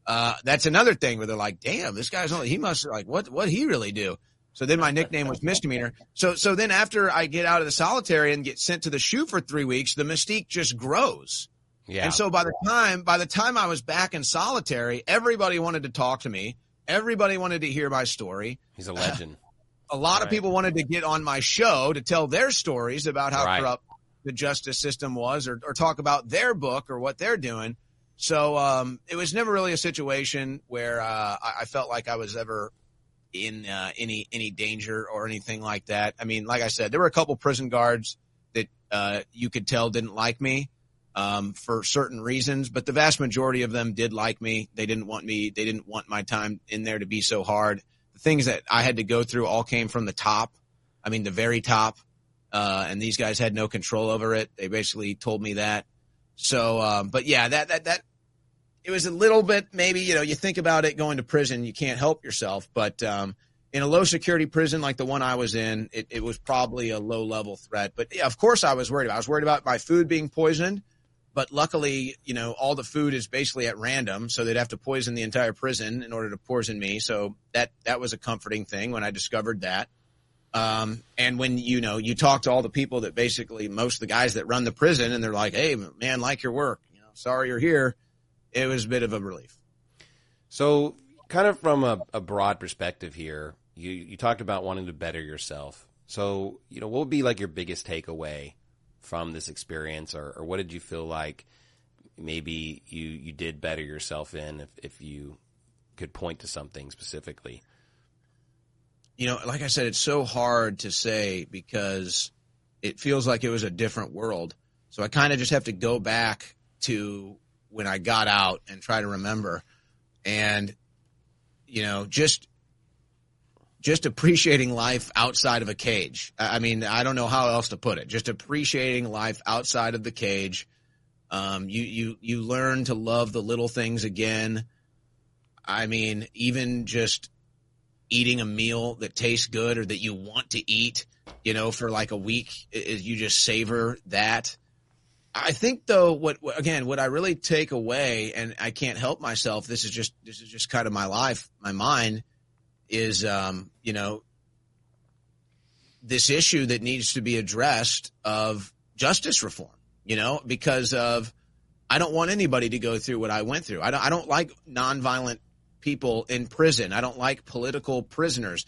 that's another thing where they're like, damn, this guy's only, he must like, what he really do? So then my nickname was Misdemeanor. So then after I get out of the solitary and get sent to the SHU for 3 weeks, the mystique just grows. Yeah. And so by the time I was back in solitary, everybody wanted to talk to me. Everybody wanted to hear my story. He's a legend. A lot of people wanted to get on my show to tell their stories about how corrupt the justice system was, or talk about their book or what they're doing. So it was never really a situation where I felt like I was ever in any danger or anything like that. I mean, like I said, there were a couple prison guards that you could tell didn't like me for certain reasons, but the vast majority of them did like me. They didn't want me. They didn't want my time in there to be so hard. The things that I had to go through all came from the top. I mean, the very top. And these guys had no control over it. They basically told me that. So, but yeah, that it was a little bit, maybe, you think about it, going to prison, you can't help yourself. But in a low security prison like the one I was in, it was probably a low level threat. But yeah, of course I was worried about. I was worried about my food being poisoned. But luckily, all the food is basically at random, so they'd have to poison the entire prison in order to poison me. So that was a comforting thing when I discovered that. And when, you talk to all the people that basically, most of the guys that run the prison, and they're like, hey, man, like your work, sorry you're here. It was a bit of a relief. So kind of from a broad perspective here, you talked about wanting to better yourself. So, what would be like your biggest takeaway from this experience, or what did you feel like maybe you did better yourself in, if you could point to something specifically? Like I said, it's so hard to say because it feels like it was a different world. So I kind of just have to go back to when I got out and try to remember, and, just appreciating life outside of a cage. I mean, I don't know how else to put it. Just appreciating life outside of the cage. You learn to love the little things again. I mean, even just eating a meal that tastes good or that you want to eat, for like a week, you just savor that. I think though, what I really take away, and I can't help myself, this is just kind of my life, my mind, is, this issue that needs to be addressed of justice reform, because of, I don't want anybody to go through what I went through. I don't like nonviolent people in prison. I don't like political prisoners.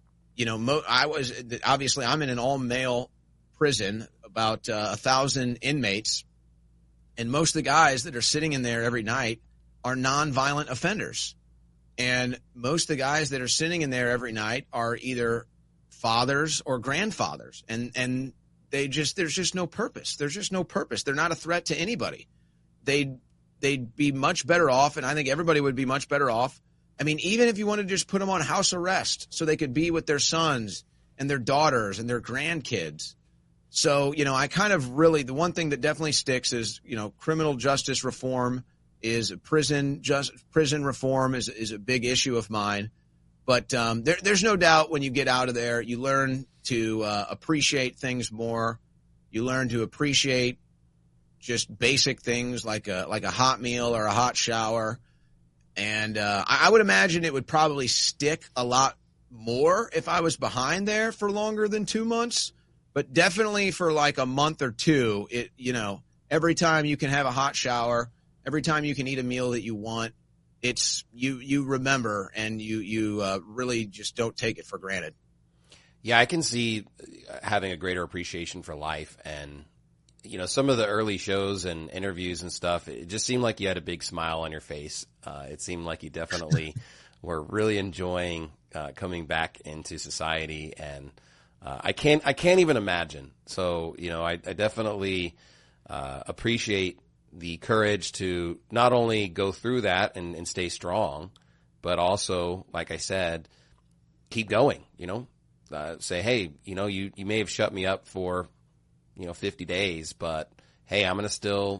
Obviously I'm in an all male prison, about 1,000 inmates. And most of the guys that are sitting in there every night are nonviolent offenders. And most of the guys that are sitting in there every night are either fathers or grandfathers. And there's just no purpose. There's just no purpose. They're not a threat to anybody. They'd be much better off. And I think everybody would be much better off. I mean, even if you want to just put them on house arrest so they could be with their sons and their daughters and their grandkids. So, I kind of really, the one thing that definitely sticks is, criminal justice reform is prison reform is a big issue of mine. But there's no doubt when you get out of there, you learn to appreciate things more. You learn to appreciate just basic things like a hot meal or a hot shower. And I would imagine it would probably stick a lot more if I was behind there for longer than 2 months. But definitely for like a month or two, every time you can have a hot shower, every time you can eat a meal that you want, it's you remember, and you really just don't take it for granted. Yeah, I can see having a greater appreciation for life. And, some of the early shows and interviews and stuff, it just seemed like you had a big smile on your face. It seemed like you definitely were really enjoying coming back into society. And I can't even imagine. So, I definitely appreciate the courage to not only go through that and stay strong, but also, like I said, keep going, say, hey, you may have shut me up for, 50 days, but hey, I'm going to still,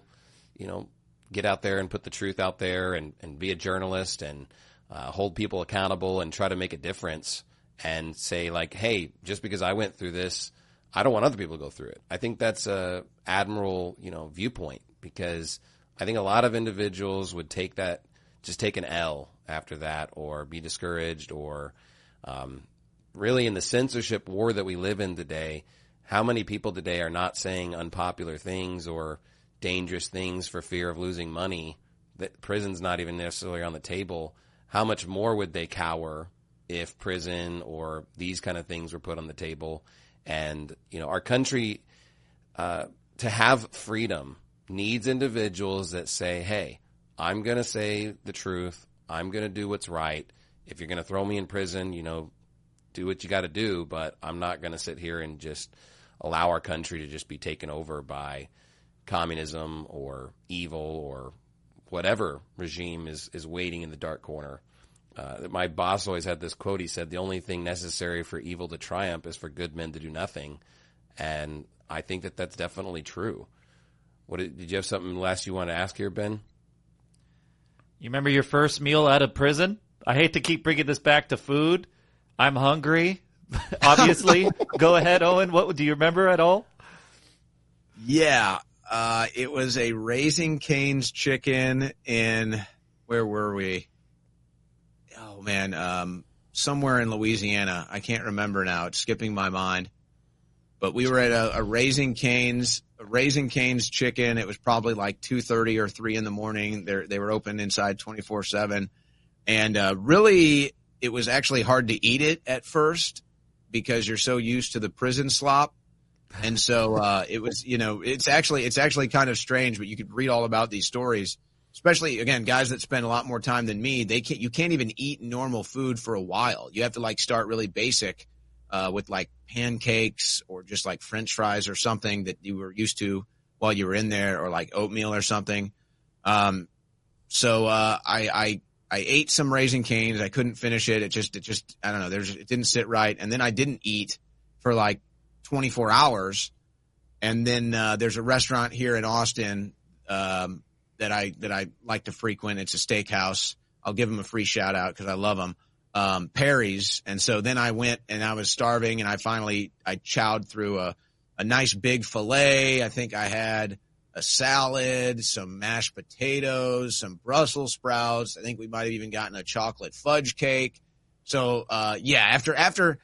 get out there and put the truth out there and be a journalist and hold people accountable and try to make a difference and say like, hey, just because I went through this, I don't want other people to go through it. I think that's a admirable, viewpoint, because I think a lot of individuals would take that just take an L after that, or be discouraged, or really in the censorship war that we live in today, how many people today are not saying unpopular things or dangerous things for fear of losing money, that prison's not even necessarily on the table? How much more would they cower if prison or these kind of things were put on the table? And, our country, to have freedom, needs individuals that say, hey, I'm going to say the truth. I'm going to do what's right. If you're going to throw me in prison, do what you got to do, but I'm not going to sit here and just allow our country to just be taken over by communism or evil or whatever regime is waiting in the dark corner. My boss always had this quote. He said, the only thing necessary for evil to triumph is for good men to do nothing. And I think that that's definitely true. Did you have something last you want to ask here, Ben? You remember your first meal out of prison? I hate to keep bringing this back to food. I'm hungry, obviously. Go ahead, Owen. What do you remember at all? Yeah, it was a Raising Cane's chicken in, where were we? Oh man, somewhere in Louisiana. I can't remember now. It's skipping my mind. But we were at a Raising Cane's chicken. It was probably like 2:30 or 3 in the morning. They were open inside 24/7, and really, it was actually hard to eat it at first because you're so used to the prison slop. And so it was, it's actually kind of strange, but you could read all about these stories, especially, again, guys that spend a lot more time than me. You can't even eat normal food for a while. You have to like start really basic with like pancakes or just like French fries or something that you were used to while you were in there, or like oatmeal or something. So I ate some Raising Cane's. I couldn't finish it. It just, I don't know. It didn't sit right. And then I didn't eat for like 24 hours. And then, there's a restaurant here in Austin, that I like to frequent. It's a steakhouse. I'll give them a free shout out because I love them. Perry's. And so then I went and I was starving, and I chowed through a nice big filet. I think I had a salad, some mashed potatoes, some Brussels sprouts. I think we might have even gotten a chocolate fudge cake. So, after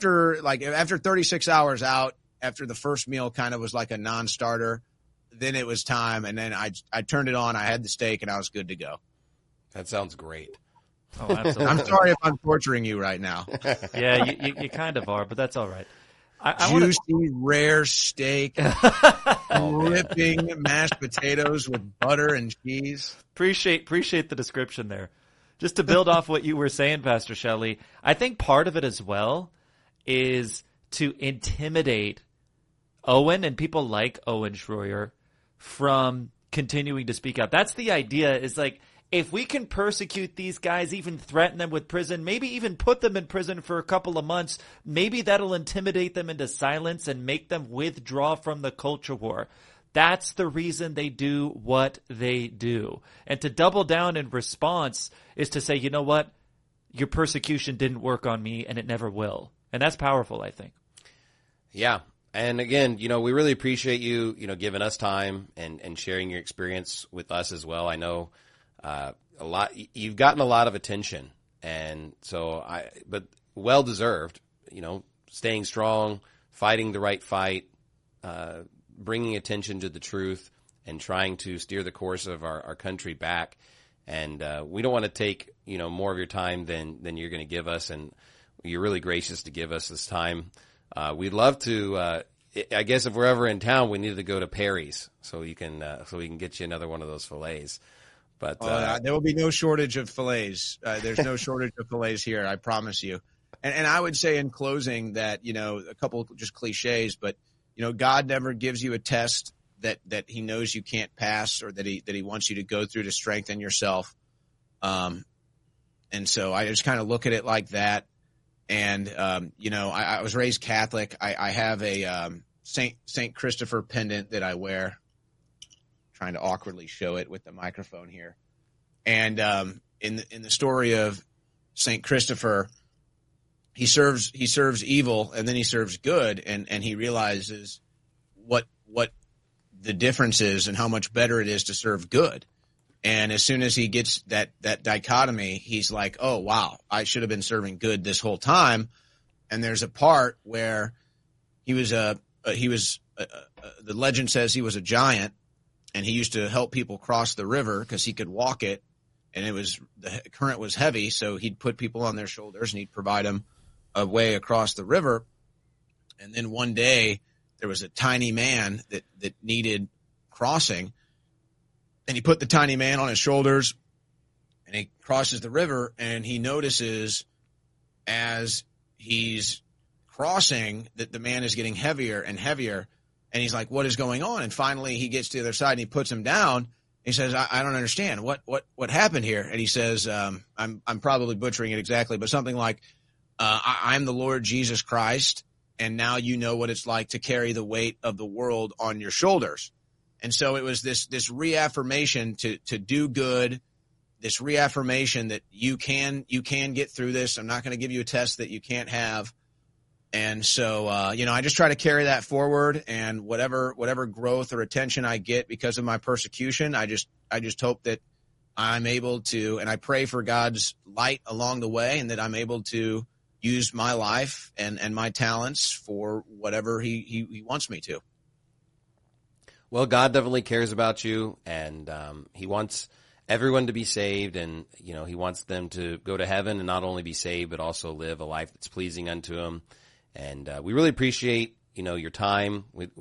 36 hours out, after the first meal kind of was like a non-starter, then it was time. And then I turned it on. I had the steak, and I was good to go. That sounds great. Oh, absolutely. I'm sorry if I'm torturing you right now. Yeah, you kind of are, but that's all right. Juicy, rare steak, dripping mashed potatoes with butter and cheese. Appreciate the description there. Just to build off what you were saying, Pastor Shelley, I think part of it as well is to intimidate Owen and people like Owen Schroyer from continuing to speak out. That's the idea, is like, if we can persecute these guys, even threaten them with prison, maybe even put them in prison for a couple of months, maybe that'll intimidate them into silence and make them withdraw from the culture war. That's the reason they do what they do. And to double down in response is to say, you know what? Your persecution didn't work on me, and it never will. And that's powerful, I think. Yeah. And again, we really appreciate you, giving us time and sharing your experience with us as well. I know you've gotten a lot of attention, and so but well deserved, staying strong, fighting the right fight, bringing attention to the truth, and trying to steer the course of our country back. And we don't want to take, more of your time than you're going to give us. And you're really gracious to give us this time. We'd love to, I guess if we're ever in town, we need to go to Perry's so we can get you another one of those fillets. But there will be no shortage of fillets. There's no shortage of fillets here, I promise you. And I would say in closing that, a couple just cliches, but God never gives you a test that he knows you can't pass, or that he wants you to go through to strengthen yourself. And so I just kind of look at it like that. And I was raised Catholic. I have a Saint Christopher pendant that I wear. Trying to awkwardly show it with the microphone here. And in the story of Saint Christopher, he serves evil, and then he serves good, and he realizes what the difference is and how much better it is to serve good. And as soon as he gets that dichotomy, he's like, oh, wow, I should have been serving good this whole time. And there's a part where the legend says he was a giant, and he used to help people cross the river because he could walk it, and the current was heavy, so he'd put people on their shoulders and he'd provide them a way across the river. And then one day there was a tiny man that needed crossing, and he put the tiny man on his shoulders, and he crosses the river, and he notices as he's crossing that the man is getting heavier and heavier, and he's like, what is going on? And finally he gets to the other side and he puts him down. He says, I don't understand. What happened here? And he says, I'm probably butchering it exactly, but something like, I'm the Lord Jesus Christ, and now you know what it's like to carry the weight of the world on your shoulders. And so it was this reaffirmation to do good, this reaffirmation that you can get through this. I'm not going to give you a test that you can't have. And so, I just try to carry that forward, and whatever growth or attention I get because of my persecution, I just hope that I'm able to, and I pray for God's light along the way, and that I'm able to use my life and my talents for whatever he wants me to. Well, God definitely cares about you, and he wants everyone to be saved, and he wants them to go to heaven and not only be saved but also live a life that's pleasing unto him. And we really appreciate your time.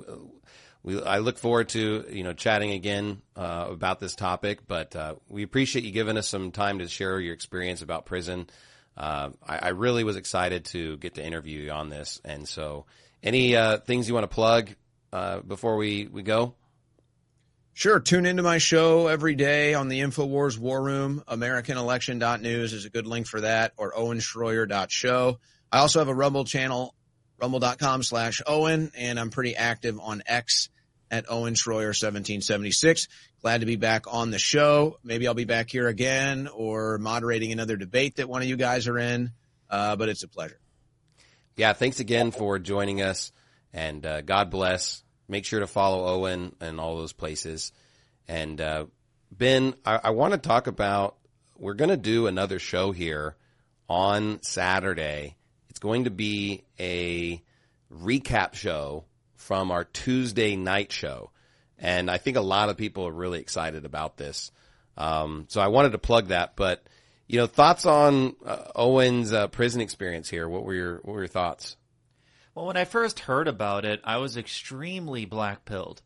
I look forward to chatting again about this topic, but we appreciate you giving us some time to share your experience about prison. I really was excited to get to interview you on this. And so, any things you want to plug before we go? Sure. Tune into my show every day on the InfoWars War Room. AmericanElection.news is a good link for that, or OwenSchroyer.show. I also have a Rumble channel, rumble.com/Owen, and I'm pretty active on X at Owen Schroyer 1776. Glad to be back on the show. Maybe I'll be back here again or moderating another debate that one of you guys are in, but it's a pleasure. Yeah, thanks again for joining us, and God bless. Make sure to follow Owen and all those places. And Ben, I want to talk about, we're going to do another show here on Saturday. It's going to be a recap show from our Tuesday night show. And I think a lot of people are really excited about this. So I wanted to plug that. But, thoughts on Owen's prison experience here? What were your thoughts? Well, when I first heard about it, I was extremely black-pilled.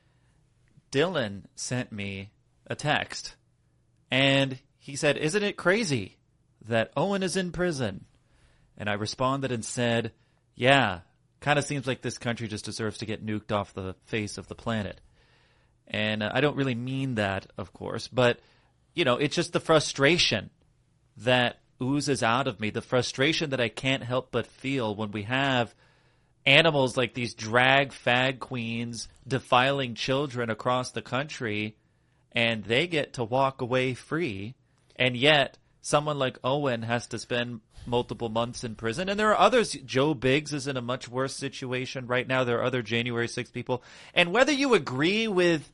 Dylan sent me a text, and he said, "Isn't it crazy that Owen is in prison?" And I responded and said, "Yeah, kind of seems like this country just deserves to get nuked off the face of the planet." And I don't really mean that, of course, but, it's just the frustration that oozes out of me, the frustration that I can't help but feel when we have animals like these drag fag queens defiling children across the country, and they get to walk away free, and yet someone like Owen has to spend multiple months in prison. And there are others. Joe Biggs is in a much worse situation right now. There are other January 6th people. And whether you agree with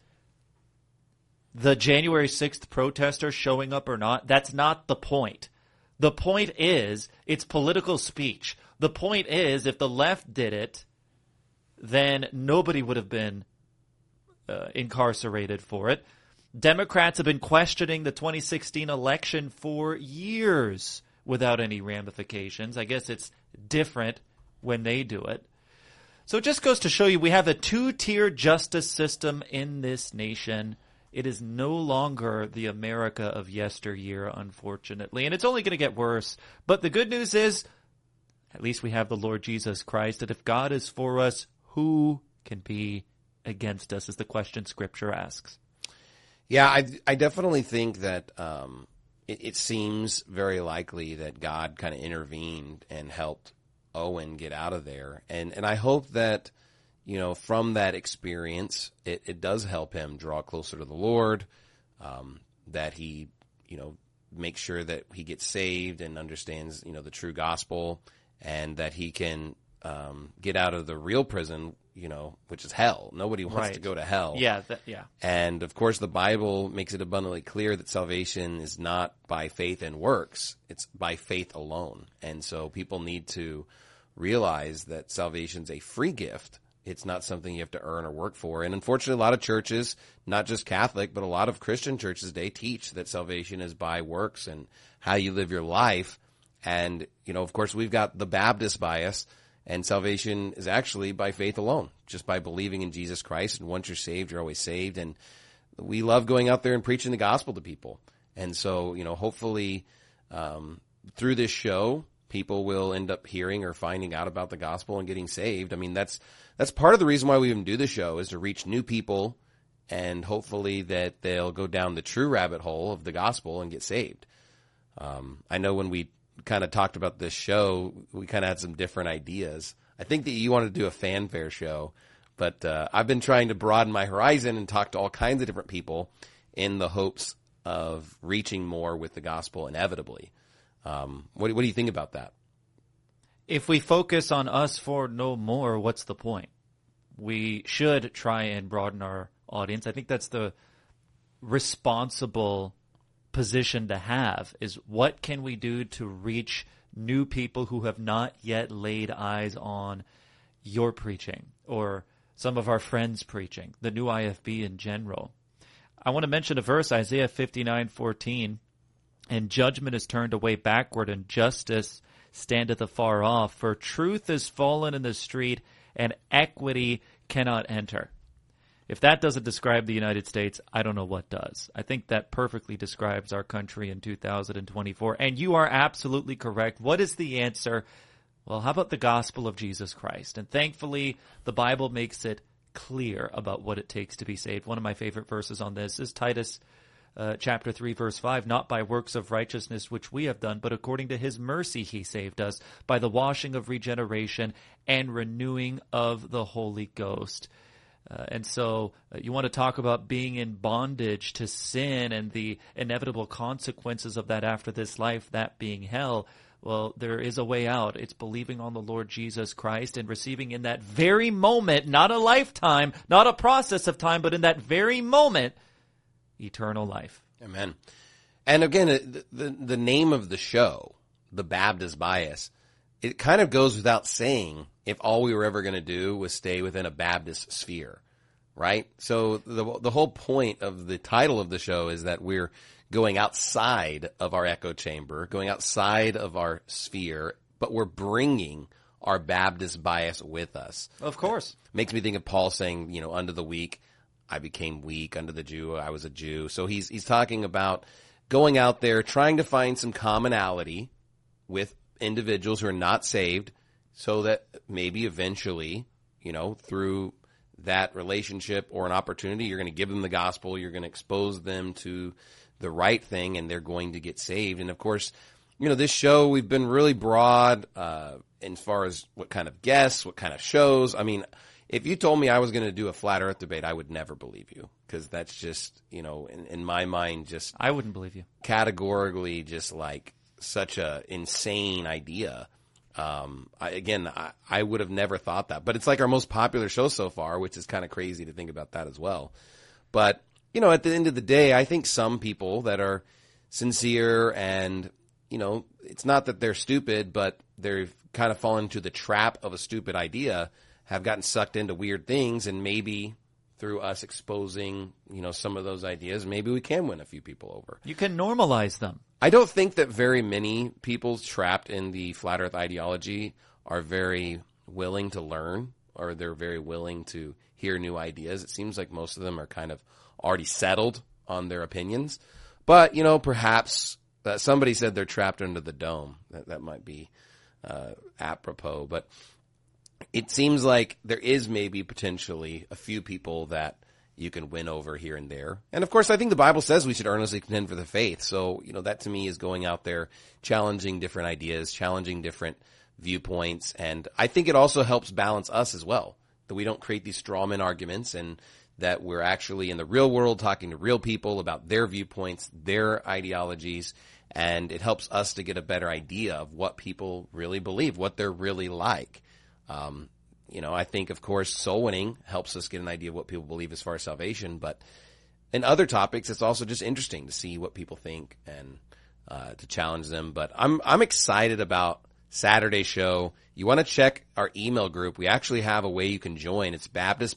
the January 6th protesters showing up or not, that's not the point. The point is, it's political speech. The point is, if the left did it, then nobody would have been incarcerated for it. Democrats have been questioning the 2016 election for years without any ramifications. I guess it's different when they do it. So it just goes to show you we have a two-tier justice system in this nation. It is no longer the America of yesteryear, unfortunately, and it's only going to get worse. But the good news is, at least we have the Lord Jesus Christ, and if God is for us, who can be against us, is the question Scripture asks. Yeah, I definitely think that it seems very likely that God kind of intervened and helped Owen get out of there. And I hope that, from that experience, it does help him draw closer to the Lord, that he, makes sure that he gets saved and understands, the true gospel, and that he can get out of the real prison, which is hell. Nobody wants Right. to go to hell. Yeah. And of course, the Bible makes it abundantly clear that salvation is not by faith and works. It's by faith alone. And so people need to realize that salvation's a free gift. It's not something you have to earn or work for. And unfortunately, a lot of churches, not just Catholic, but a lot of Christian churches, they teach that salvation is by works and how you live your life. And, of course, we've got the Baptist bias, and salvation is actually by faith alone, just by believing in Jesus Christ. And once you're saved, you're always saved. And we love going out there and preaching the gospel to people. And so, hopefully, through this show, people will end up hearing or finding out about the gospel and getting saved. I mean, that's part of the reason why we even do the show, is to reach new people, and hopefully that they'll go down the true rabbit hole of the gospel and get saved. I know when we kind of talked about this show, we kind of had some different ideas. I think that you wanted to do a fanfare show, but I've been trying to broaden my horizon and talk to all kinds of different people in the hopes of reaching more with the gospel inevitably. What do you think about that? If we focus on us for no more, what's the point? We should try and broaden our audience. I think that's the responsible position to have, is what can we do to reach new people who have not yet laid eyes on your preaching or some of our friends' preaching, the new IFB in general. I want to mention a verse, Isaiah 59:14, and judgment is turned away backward, and justice standeth afar off. For truth is fallen in the street, and equity cannot enter. If that doesn't describe the United States, I don't know what does. I think that perfectly describes our country in 2024. And you are absolutely correct. What is the answer? Well, how about the gospel of Jesus Christ? And thankfully, the Bible makes it clear about what it takes to be saved. One of my favorite verses on this is Titus chapter 3, verse 5, not by works of righteousness which we have done, but according to his mercy he saved us by the washing of regeneration and renewing of the Holy Ghost. And so you want to talk about being in bondage to sin and the inevitable consequences of that after this life, that being hell. Well, there is a way out. It's believing on the Lord Jesus Christ and receiving in that very moment, not a lifetime, not a process of time, but in that very moment, eternal life. Amen. And again, the name of the show, The Baptist Bias, it kind of goes without saying if all we were ever going to do was stay within a Baptist sphere, right? So the whole point of the title of the show is that we're going outside of our echo chamber, going outside of our sphere, but we're bringing our Baptist bias with us. Of course. Makes me think of Paul saying, under the weak, I became weak. Under the Jew, I was a Jew. So he's talking about going out there, trying to find some commonality with individuals who are not saved, so that maybe eventually, through that relationship or an opportunity, you're going to give them the gospel, you're going to expose them to the right thing, and they're going to get saved. And of course, this show, we've been really broad as far as what kind of guests, what kind of shows. I mean, if you told me I was going to do a flat earth debate, I would never believe you, because that's just, in my mind, just I wouldn't believe you. Categorically just like such a insane idea. I would have never thought that, but it's like our most popular show so far, which is kind of crazy to think about that as well. But, at the end of the day, I think some people that are sincere and, it's not that they're stupid, but they've kind of fallen into the trap of a stupid idea, have gotten sucked into weird things, and maybe through us exposing, some of those ideas, maybe we can win a few people over. You can normalize them. I don't think that very many people trapped in the flat earth ideology are very willing to learn, or they're very willing to hear new ideas. It seems like most of them are kind of already settled on their opinions. But, perhaps somebody said they're trapped under the dome. That might be apropos. But it seems like there is maybe potentially a few people that you can win over here and there. And of course, I think the Bible says we should earnestly contend for the faith. So, that to me is going out there, challenging different ideas, challenging different viewpoints. And I think it also helps balance us as well, that we don't create these strawman arguments, and that we're actually in the real world talking to real people about their viewpoints, their ideologies. And it helps us to get a better idea of what people really believe, what they're really like. I think, of course, soul winning helps us get an idea of what people believe as far as salvation. But in other topics, it's also just interesting to see what people think and to challenge them. But I'm excited about Saturday's show. You want to check our email group. We actually have a way you can join. It's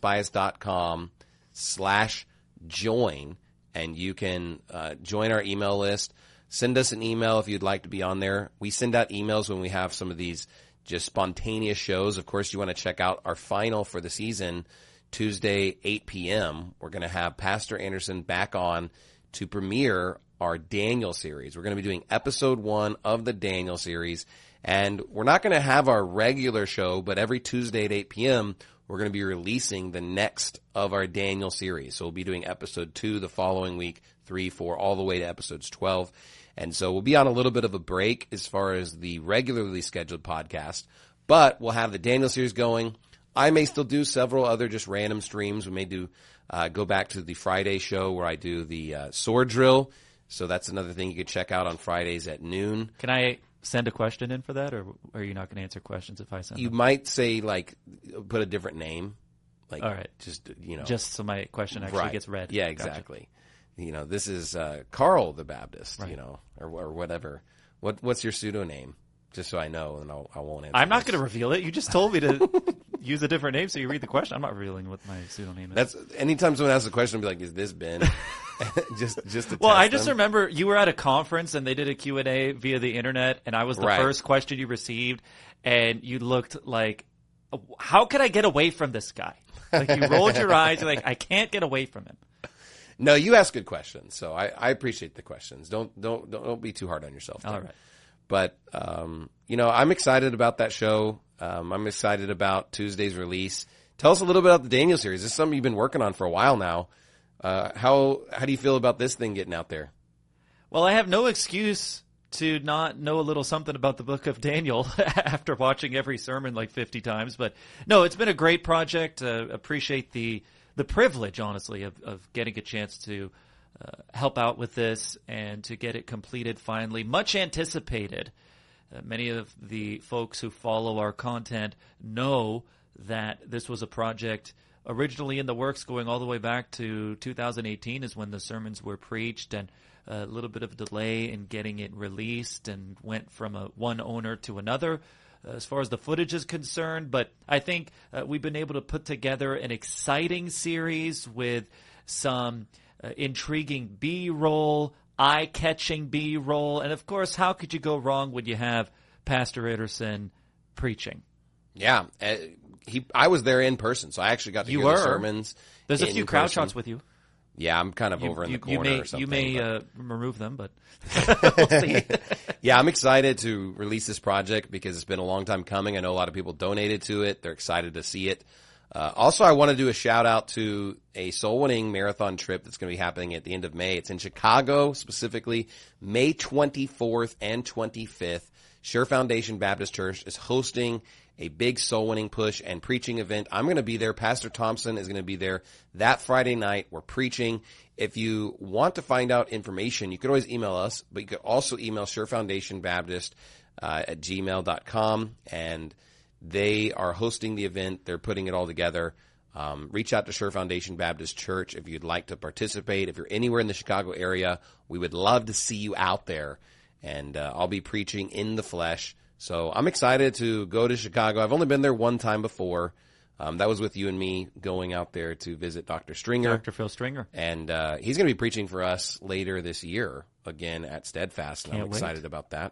baptistbias.com/join, and you can join our email list. Send us an email if you'd like to be on there. We send out emails when we have some of these just spontaneous shows. Of course, you want to check out our final for the season, Tuesday, 8 p.m. We're going to have Pastor Anderson back on to premiere our Daniel series. We're going to be doing episode 1 of the Daniel series. And we're not going to have our regular show, but every Tuesday at 8 p.m., we're going to be releasing the next of our Daniel series. So we'll be doing episode 2 the following week, 3, 4, all the way to episodes 12. And so we'll be on a little bit of a break as far as the regularly scheduled podcast, but we'll have the Daniel series going. I may still do several other just random streams. We may do go back to the Friday show where I do the sword drill. So that's another thing you could check out on Fridays at noon. Can I send a question in for that, or are you not going to answer questions if I send You them? might say, put a different name. All right. Just so my question actually gets read. Yeah, exactly. Gotcha. This is Carl the Baptist, right. or whatever. What's your pseudonym? Just so I know, and I won't answer. I'm not going to reveal it. You just told me to use a different name, so you read the question. I'm not revealing what my pseudonym is. That's anytime someone asks a question, I'll be like, "Is this Ben?" just to well, test I just them. remember you were at a conference and they did a Q&A via the internet, and I was the Right. first question you received, and you looked like, how could I get away from this guy? Like, you rolled your eyes, you're like, I can't get away from him. No, you ask good questions, so I appreciate the questions. Don't be too hard on yourself there. All right. But I'm excited about that show. I'm excited about Tuesday's release. Tell us a little bit about the Daniel series. This is something you've been working on for a while now. How do you feel about this thing getting out there? Well, I have no excuse to not know a little something about the book of Daniel after watching every sermon like 50 times. But no, it's been a great project. Appreciate the privilege, honestly, of getting a chance to help out with this and to get it completed finally. Much anticipated. Many of the folks who follow our content know that this was a project originally in the works going all the way back to 2018 is when the sermons were preached, and a little bit of a delay in getting it released and went from one owner to another as far as the footage is concerned. But I think we've been able to put together an exciting series with some intriguing B-roll, eye-catching B-roll, and of course, how could you go wrong when you have Pastor Anderson preaching? Yeah, I was there in person, so I actually got to hear the sermons. There's a in few crowd person. shots with you. Yeah, I'm kind of over in the corner or something. You may but- remove them, but we'll see. Yeah, I'm excited to release this project because it's been a long time coming. I know a lot of people donated to it. They're excited to see it. Also, I want to do a shout out to a soul winning marathon trip that's going to be happening at the end of May. It's in Chicago, specifically May 24th and 25th. Sure Foundation Baptist Church is hosting a big soul winning push and preaching event. I'm going to be there. Pastor Thompson is going to be there that Friday night. We're preaching. If you want to find out information, you could always email us, but you could also email Sure Foundation Baptist at gmail.com, and they are hosting the event. They're putting it all together. Reach out to Sure Foundation Baptist Church if you'd like to participate. If you're anywhere in the Chicago area, we would love to see you out there. And I'll be preaching in the flesh. So I'm excited to go to Chicago. I've only been there one time before. That was with you and me going out there to visit Dr. Stringer. Dr. Phil Stringer. And he's going to be preaching for us later this year, again, at Steadfast. And I'm excited about that.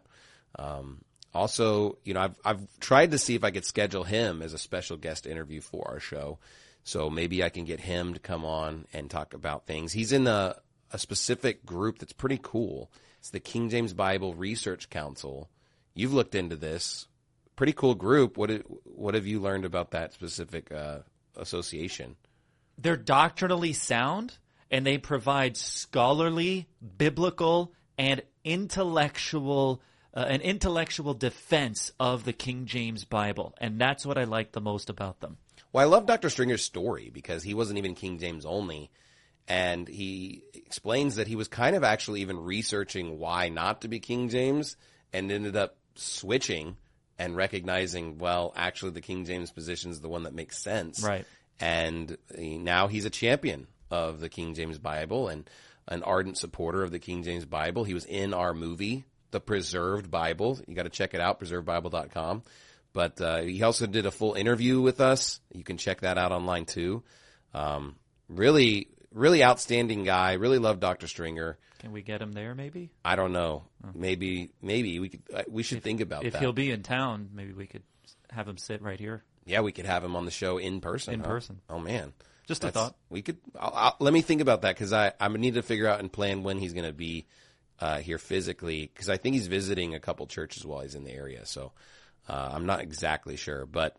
Also, I've tried to see if I could schedule him as a special guest interview for our show. So maybe I can get him to come on and talk about things. He's in a specific group that's pretty cool. It's the King James Bible Research Council. You've looked into this. Pretty cool group. What have you learned about that specific association? They're doctrinally sound, and they provide scholarly, biblical, and intellectual defense of the King James Bible. And that's what I like the most about them. Well, I love Dr. Stringer's story because he wasn't even King James only. And he explains that he was kind of actually even researching why not to be King James and ended up switching and recognizing, well, actually the King James position is the one that makes sense. Right. And now he's a champion of the King James Bible and an ardent supporter of the King James Bible. He was in our movie, The Preserved Bible. You got to check it out, preservedbible.com. But he also did a full interview with us. You can check that out online too. Really, really outstanding guy. Really love Dr. Stringer. Can we get him there maybe? I don't know. Maybe we could. We should think about if that. If he'll be in town, maybe we could have him sit right here. Yeah, we could have him on the show in person. In person. Oh man, just a thought. We could. Let me think about that because I need to figure out and plan when he's going to be here physically because I think he's visiting a couple churches while he's in the area. So I'm not exactly sure, but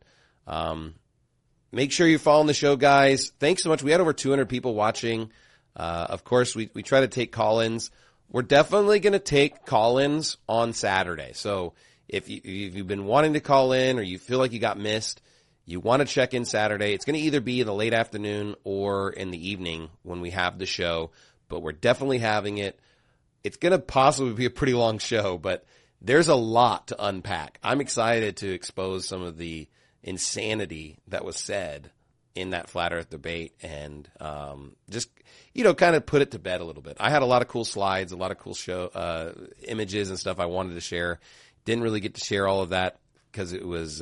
make sure you're following the show, guys. Thanks so much. We had over 200 people watching. Of course, we try to take call-ins. We're definitely going to take call-ins on Saturday. So if you've been wanting to call in or you feel like you got missed, you want to check in Saturday. It's going to either be in the late afternoon or in the evening when we have the show, but we're definitely having it. It's going to possibly be a pretty long show, but there's a lot to unpack. I'm excited to expose some of the insanity that was said in that flat earth debate and just, kind of put it to bed a little bit. I had a lot of cool slides, a lot of cool show images and stuff I wanted to share. Didn't really get to share all of that because it was,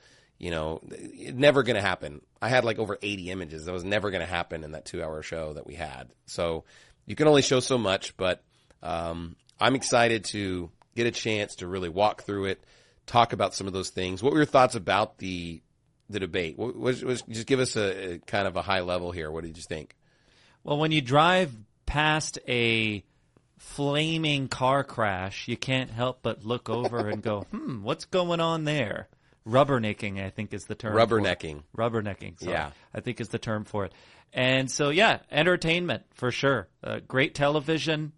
never going to happen. I had like over 80 images. That was never going to happen in that 2-hour show that we had. So you can only show so much, but I'm excited to get a chance to really walk through it, talk about some of those things. What were your thoughts about the debate? Just give us a kind of a high level here. What did you think? Well, when you drive past a flaming car crash, you can't help but look over and go, what's going on there? Rubbernecking, I think is the term. Rubbernecking. Rubbernecking, sorry. Yeah. I think is the term for it. And so, yeah, entertainment for sure. Great television,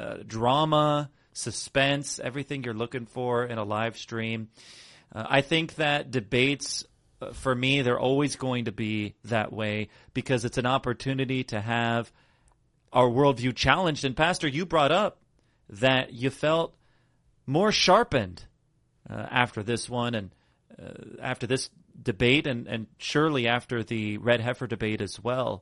drama, suspense, everything you're looking for in a live stream. I think that debates, for me, they're always going to be that way because it's an opportunity to have our worldview challenged. And Pastor, you brought up that you felt more sharpened after this one and after this debate and surely after the red heifer debate as well.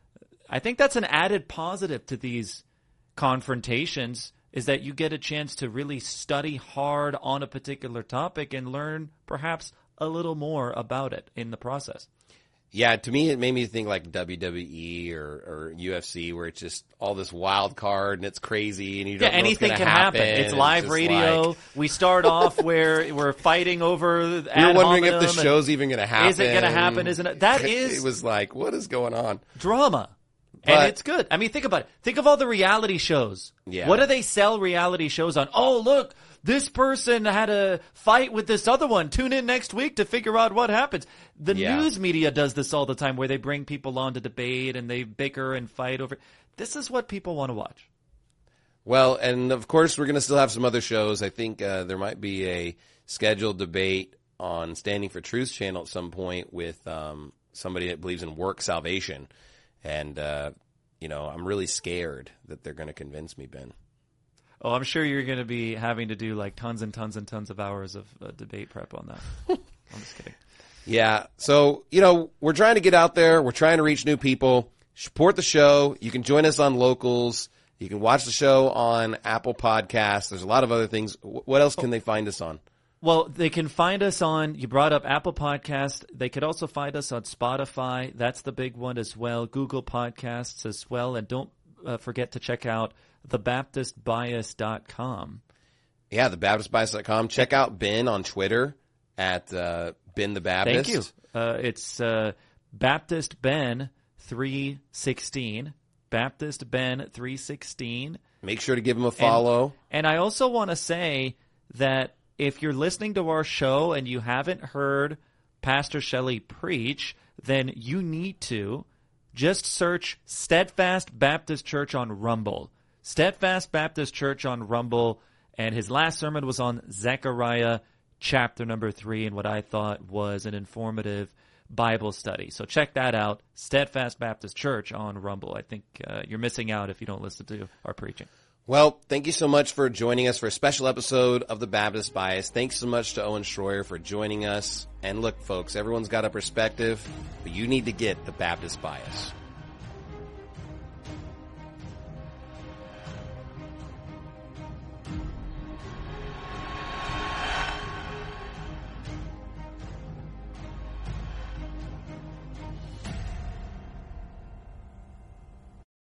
I think that's an added positive to these confrontations is that you get a chance to really study hard on a particular topic and learn perhaps a little more about it in the process. Yeah, to me, it made me think like WWE or UFC, where it's just all this wild card and it's crazy and you don't know anything what's can happen. It's live radio. Like, we start off where we're fighting over. We're wondering if the show's even going to happen. Is it going to happen? Isn't it? That is. It was like, what is going on? Drama. And it's good. I mean, think about it. Think of all the reality shows. Yeah. What do they sell reality shows on? Oh, look, this person had a fight with this other one. Tune in next week to figure out what happens. The news media does this all the time where they bring people on to debate and they bicker and fight over. This is what people want to watch. Well, and of course, we're going to still have some other shows. I think there might be a scheduled debate on Standing for Truth channel at some point with somebody that believes in work salvation. And, I'm really scared that they're going to convince me, Ben. Oh, I'm sure you're going to be having to do like tons and tons and tons of hours of debate prep on that. I'm just kidding. Yeah. So, we're trying to get out there. We're trying to reach new people. Support the show. You can join us on Locals. You can watch the show on Apple Podcasts. There's a lot of other things. What else can they find us on? Well, they can find us on, you brought up Apple Podcast. They could also find us on Spotify. That's the big one as well. Google Podcasts as well. And don't forget to check out thebaptistbias.com. Yeah, thebaptistbias.com. Check out Ben on Twitter at Ben the Baptist. Thank you. It's Baptist Ben 316. Baptist Ben 316. Make sure to give him a follow. And I also want to say that if you're listening to our show and you haven't heard Pastor Shelley preach, then you need to just search Steadfast Baptist Church on Rumble. Steadfast Baptist Church on Rumble. And his last sermon was on Zechariah chapter number 3 and what I thought was an informative Bible study. So check that out, Steadfast Baptist Church on Rumble. I think you're missing out if you don't listen to our preaching. Well, thank you so much for joining us for a special episode of The Baptist Bias. Thanks so much to Owen Schroyer for joining us. And look, folks, everyone's got a perspective, but you need to get The Baptist Bias.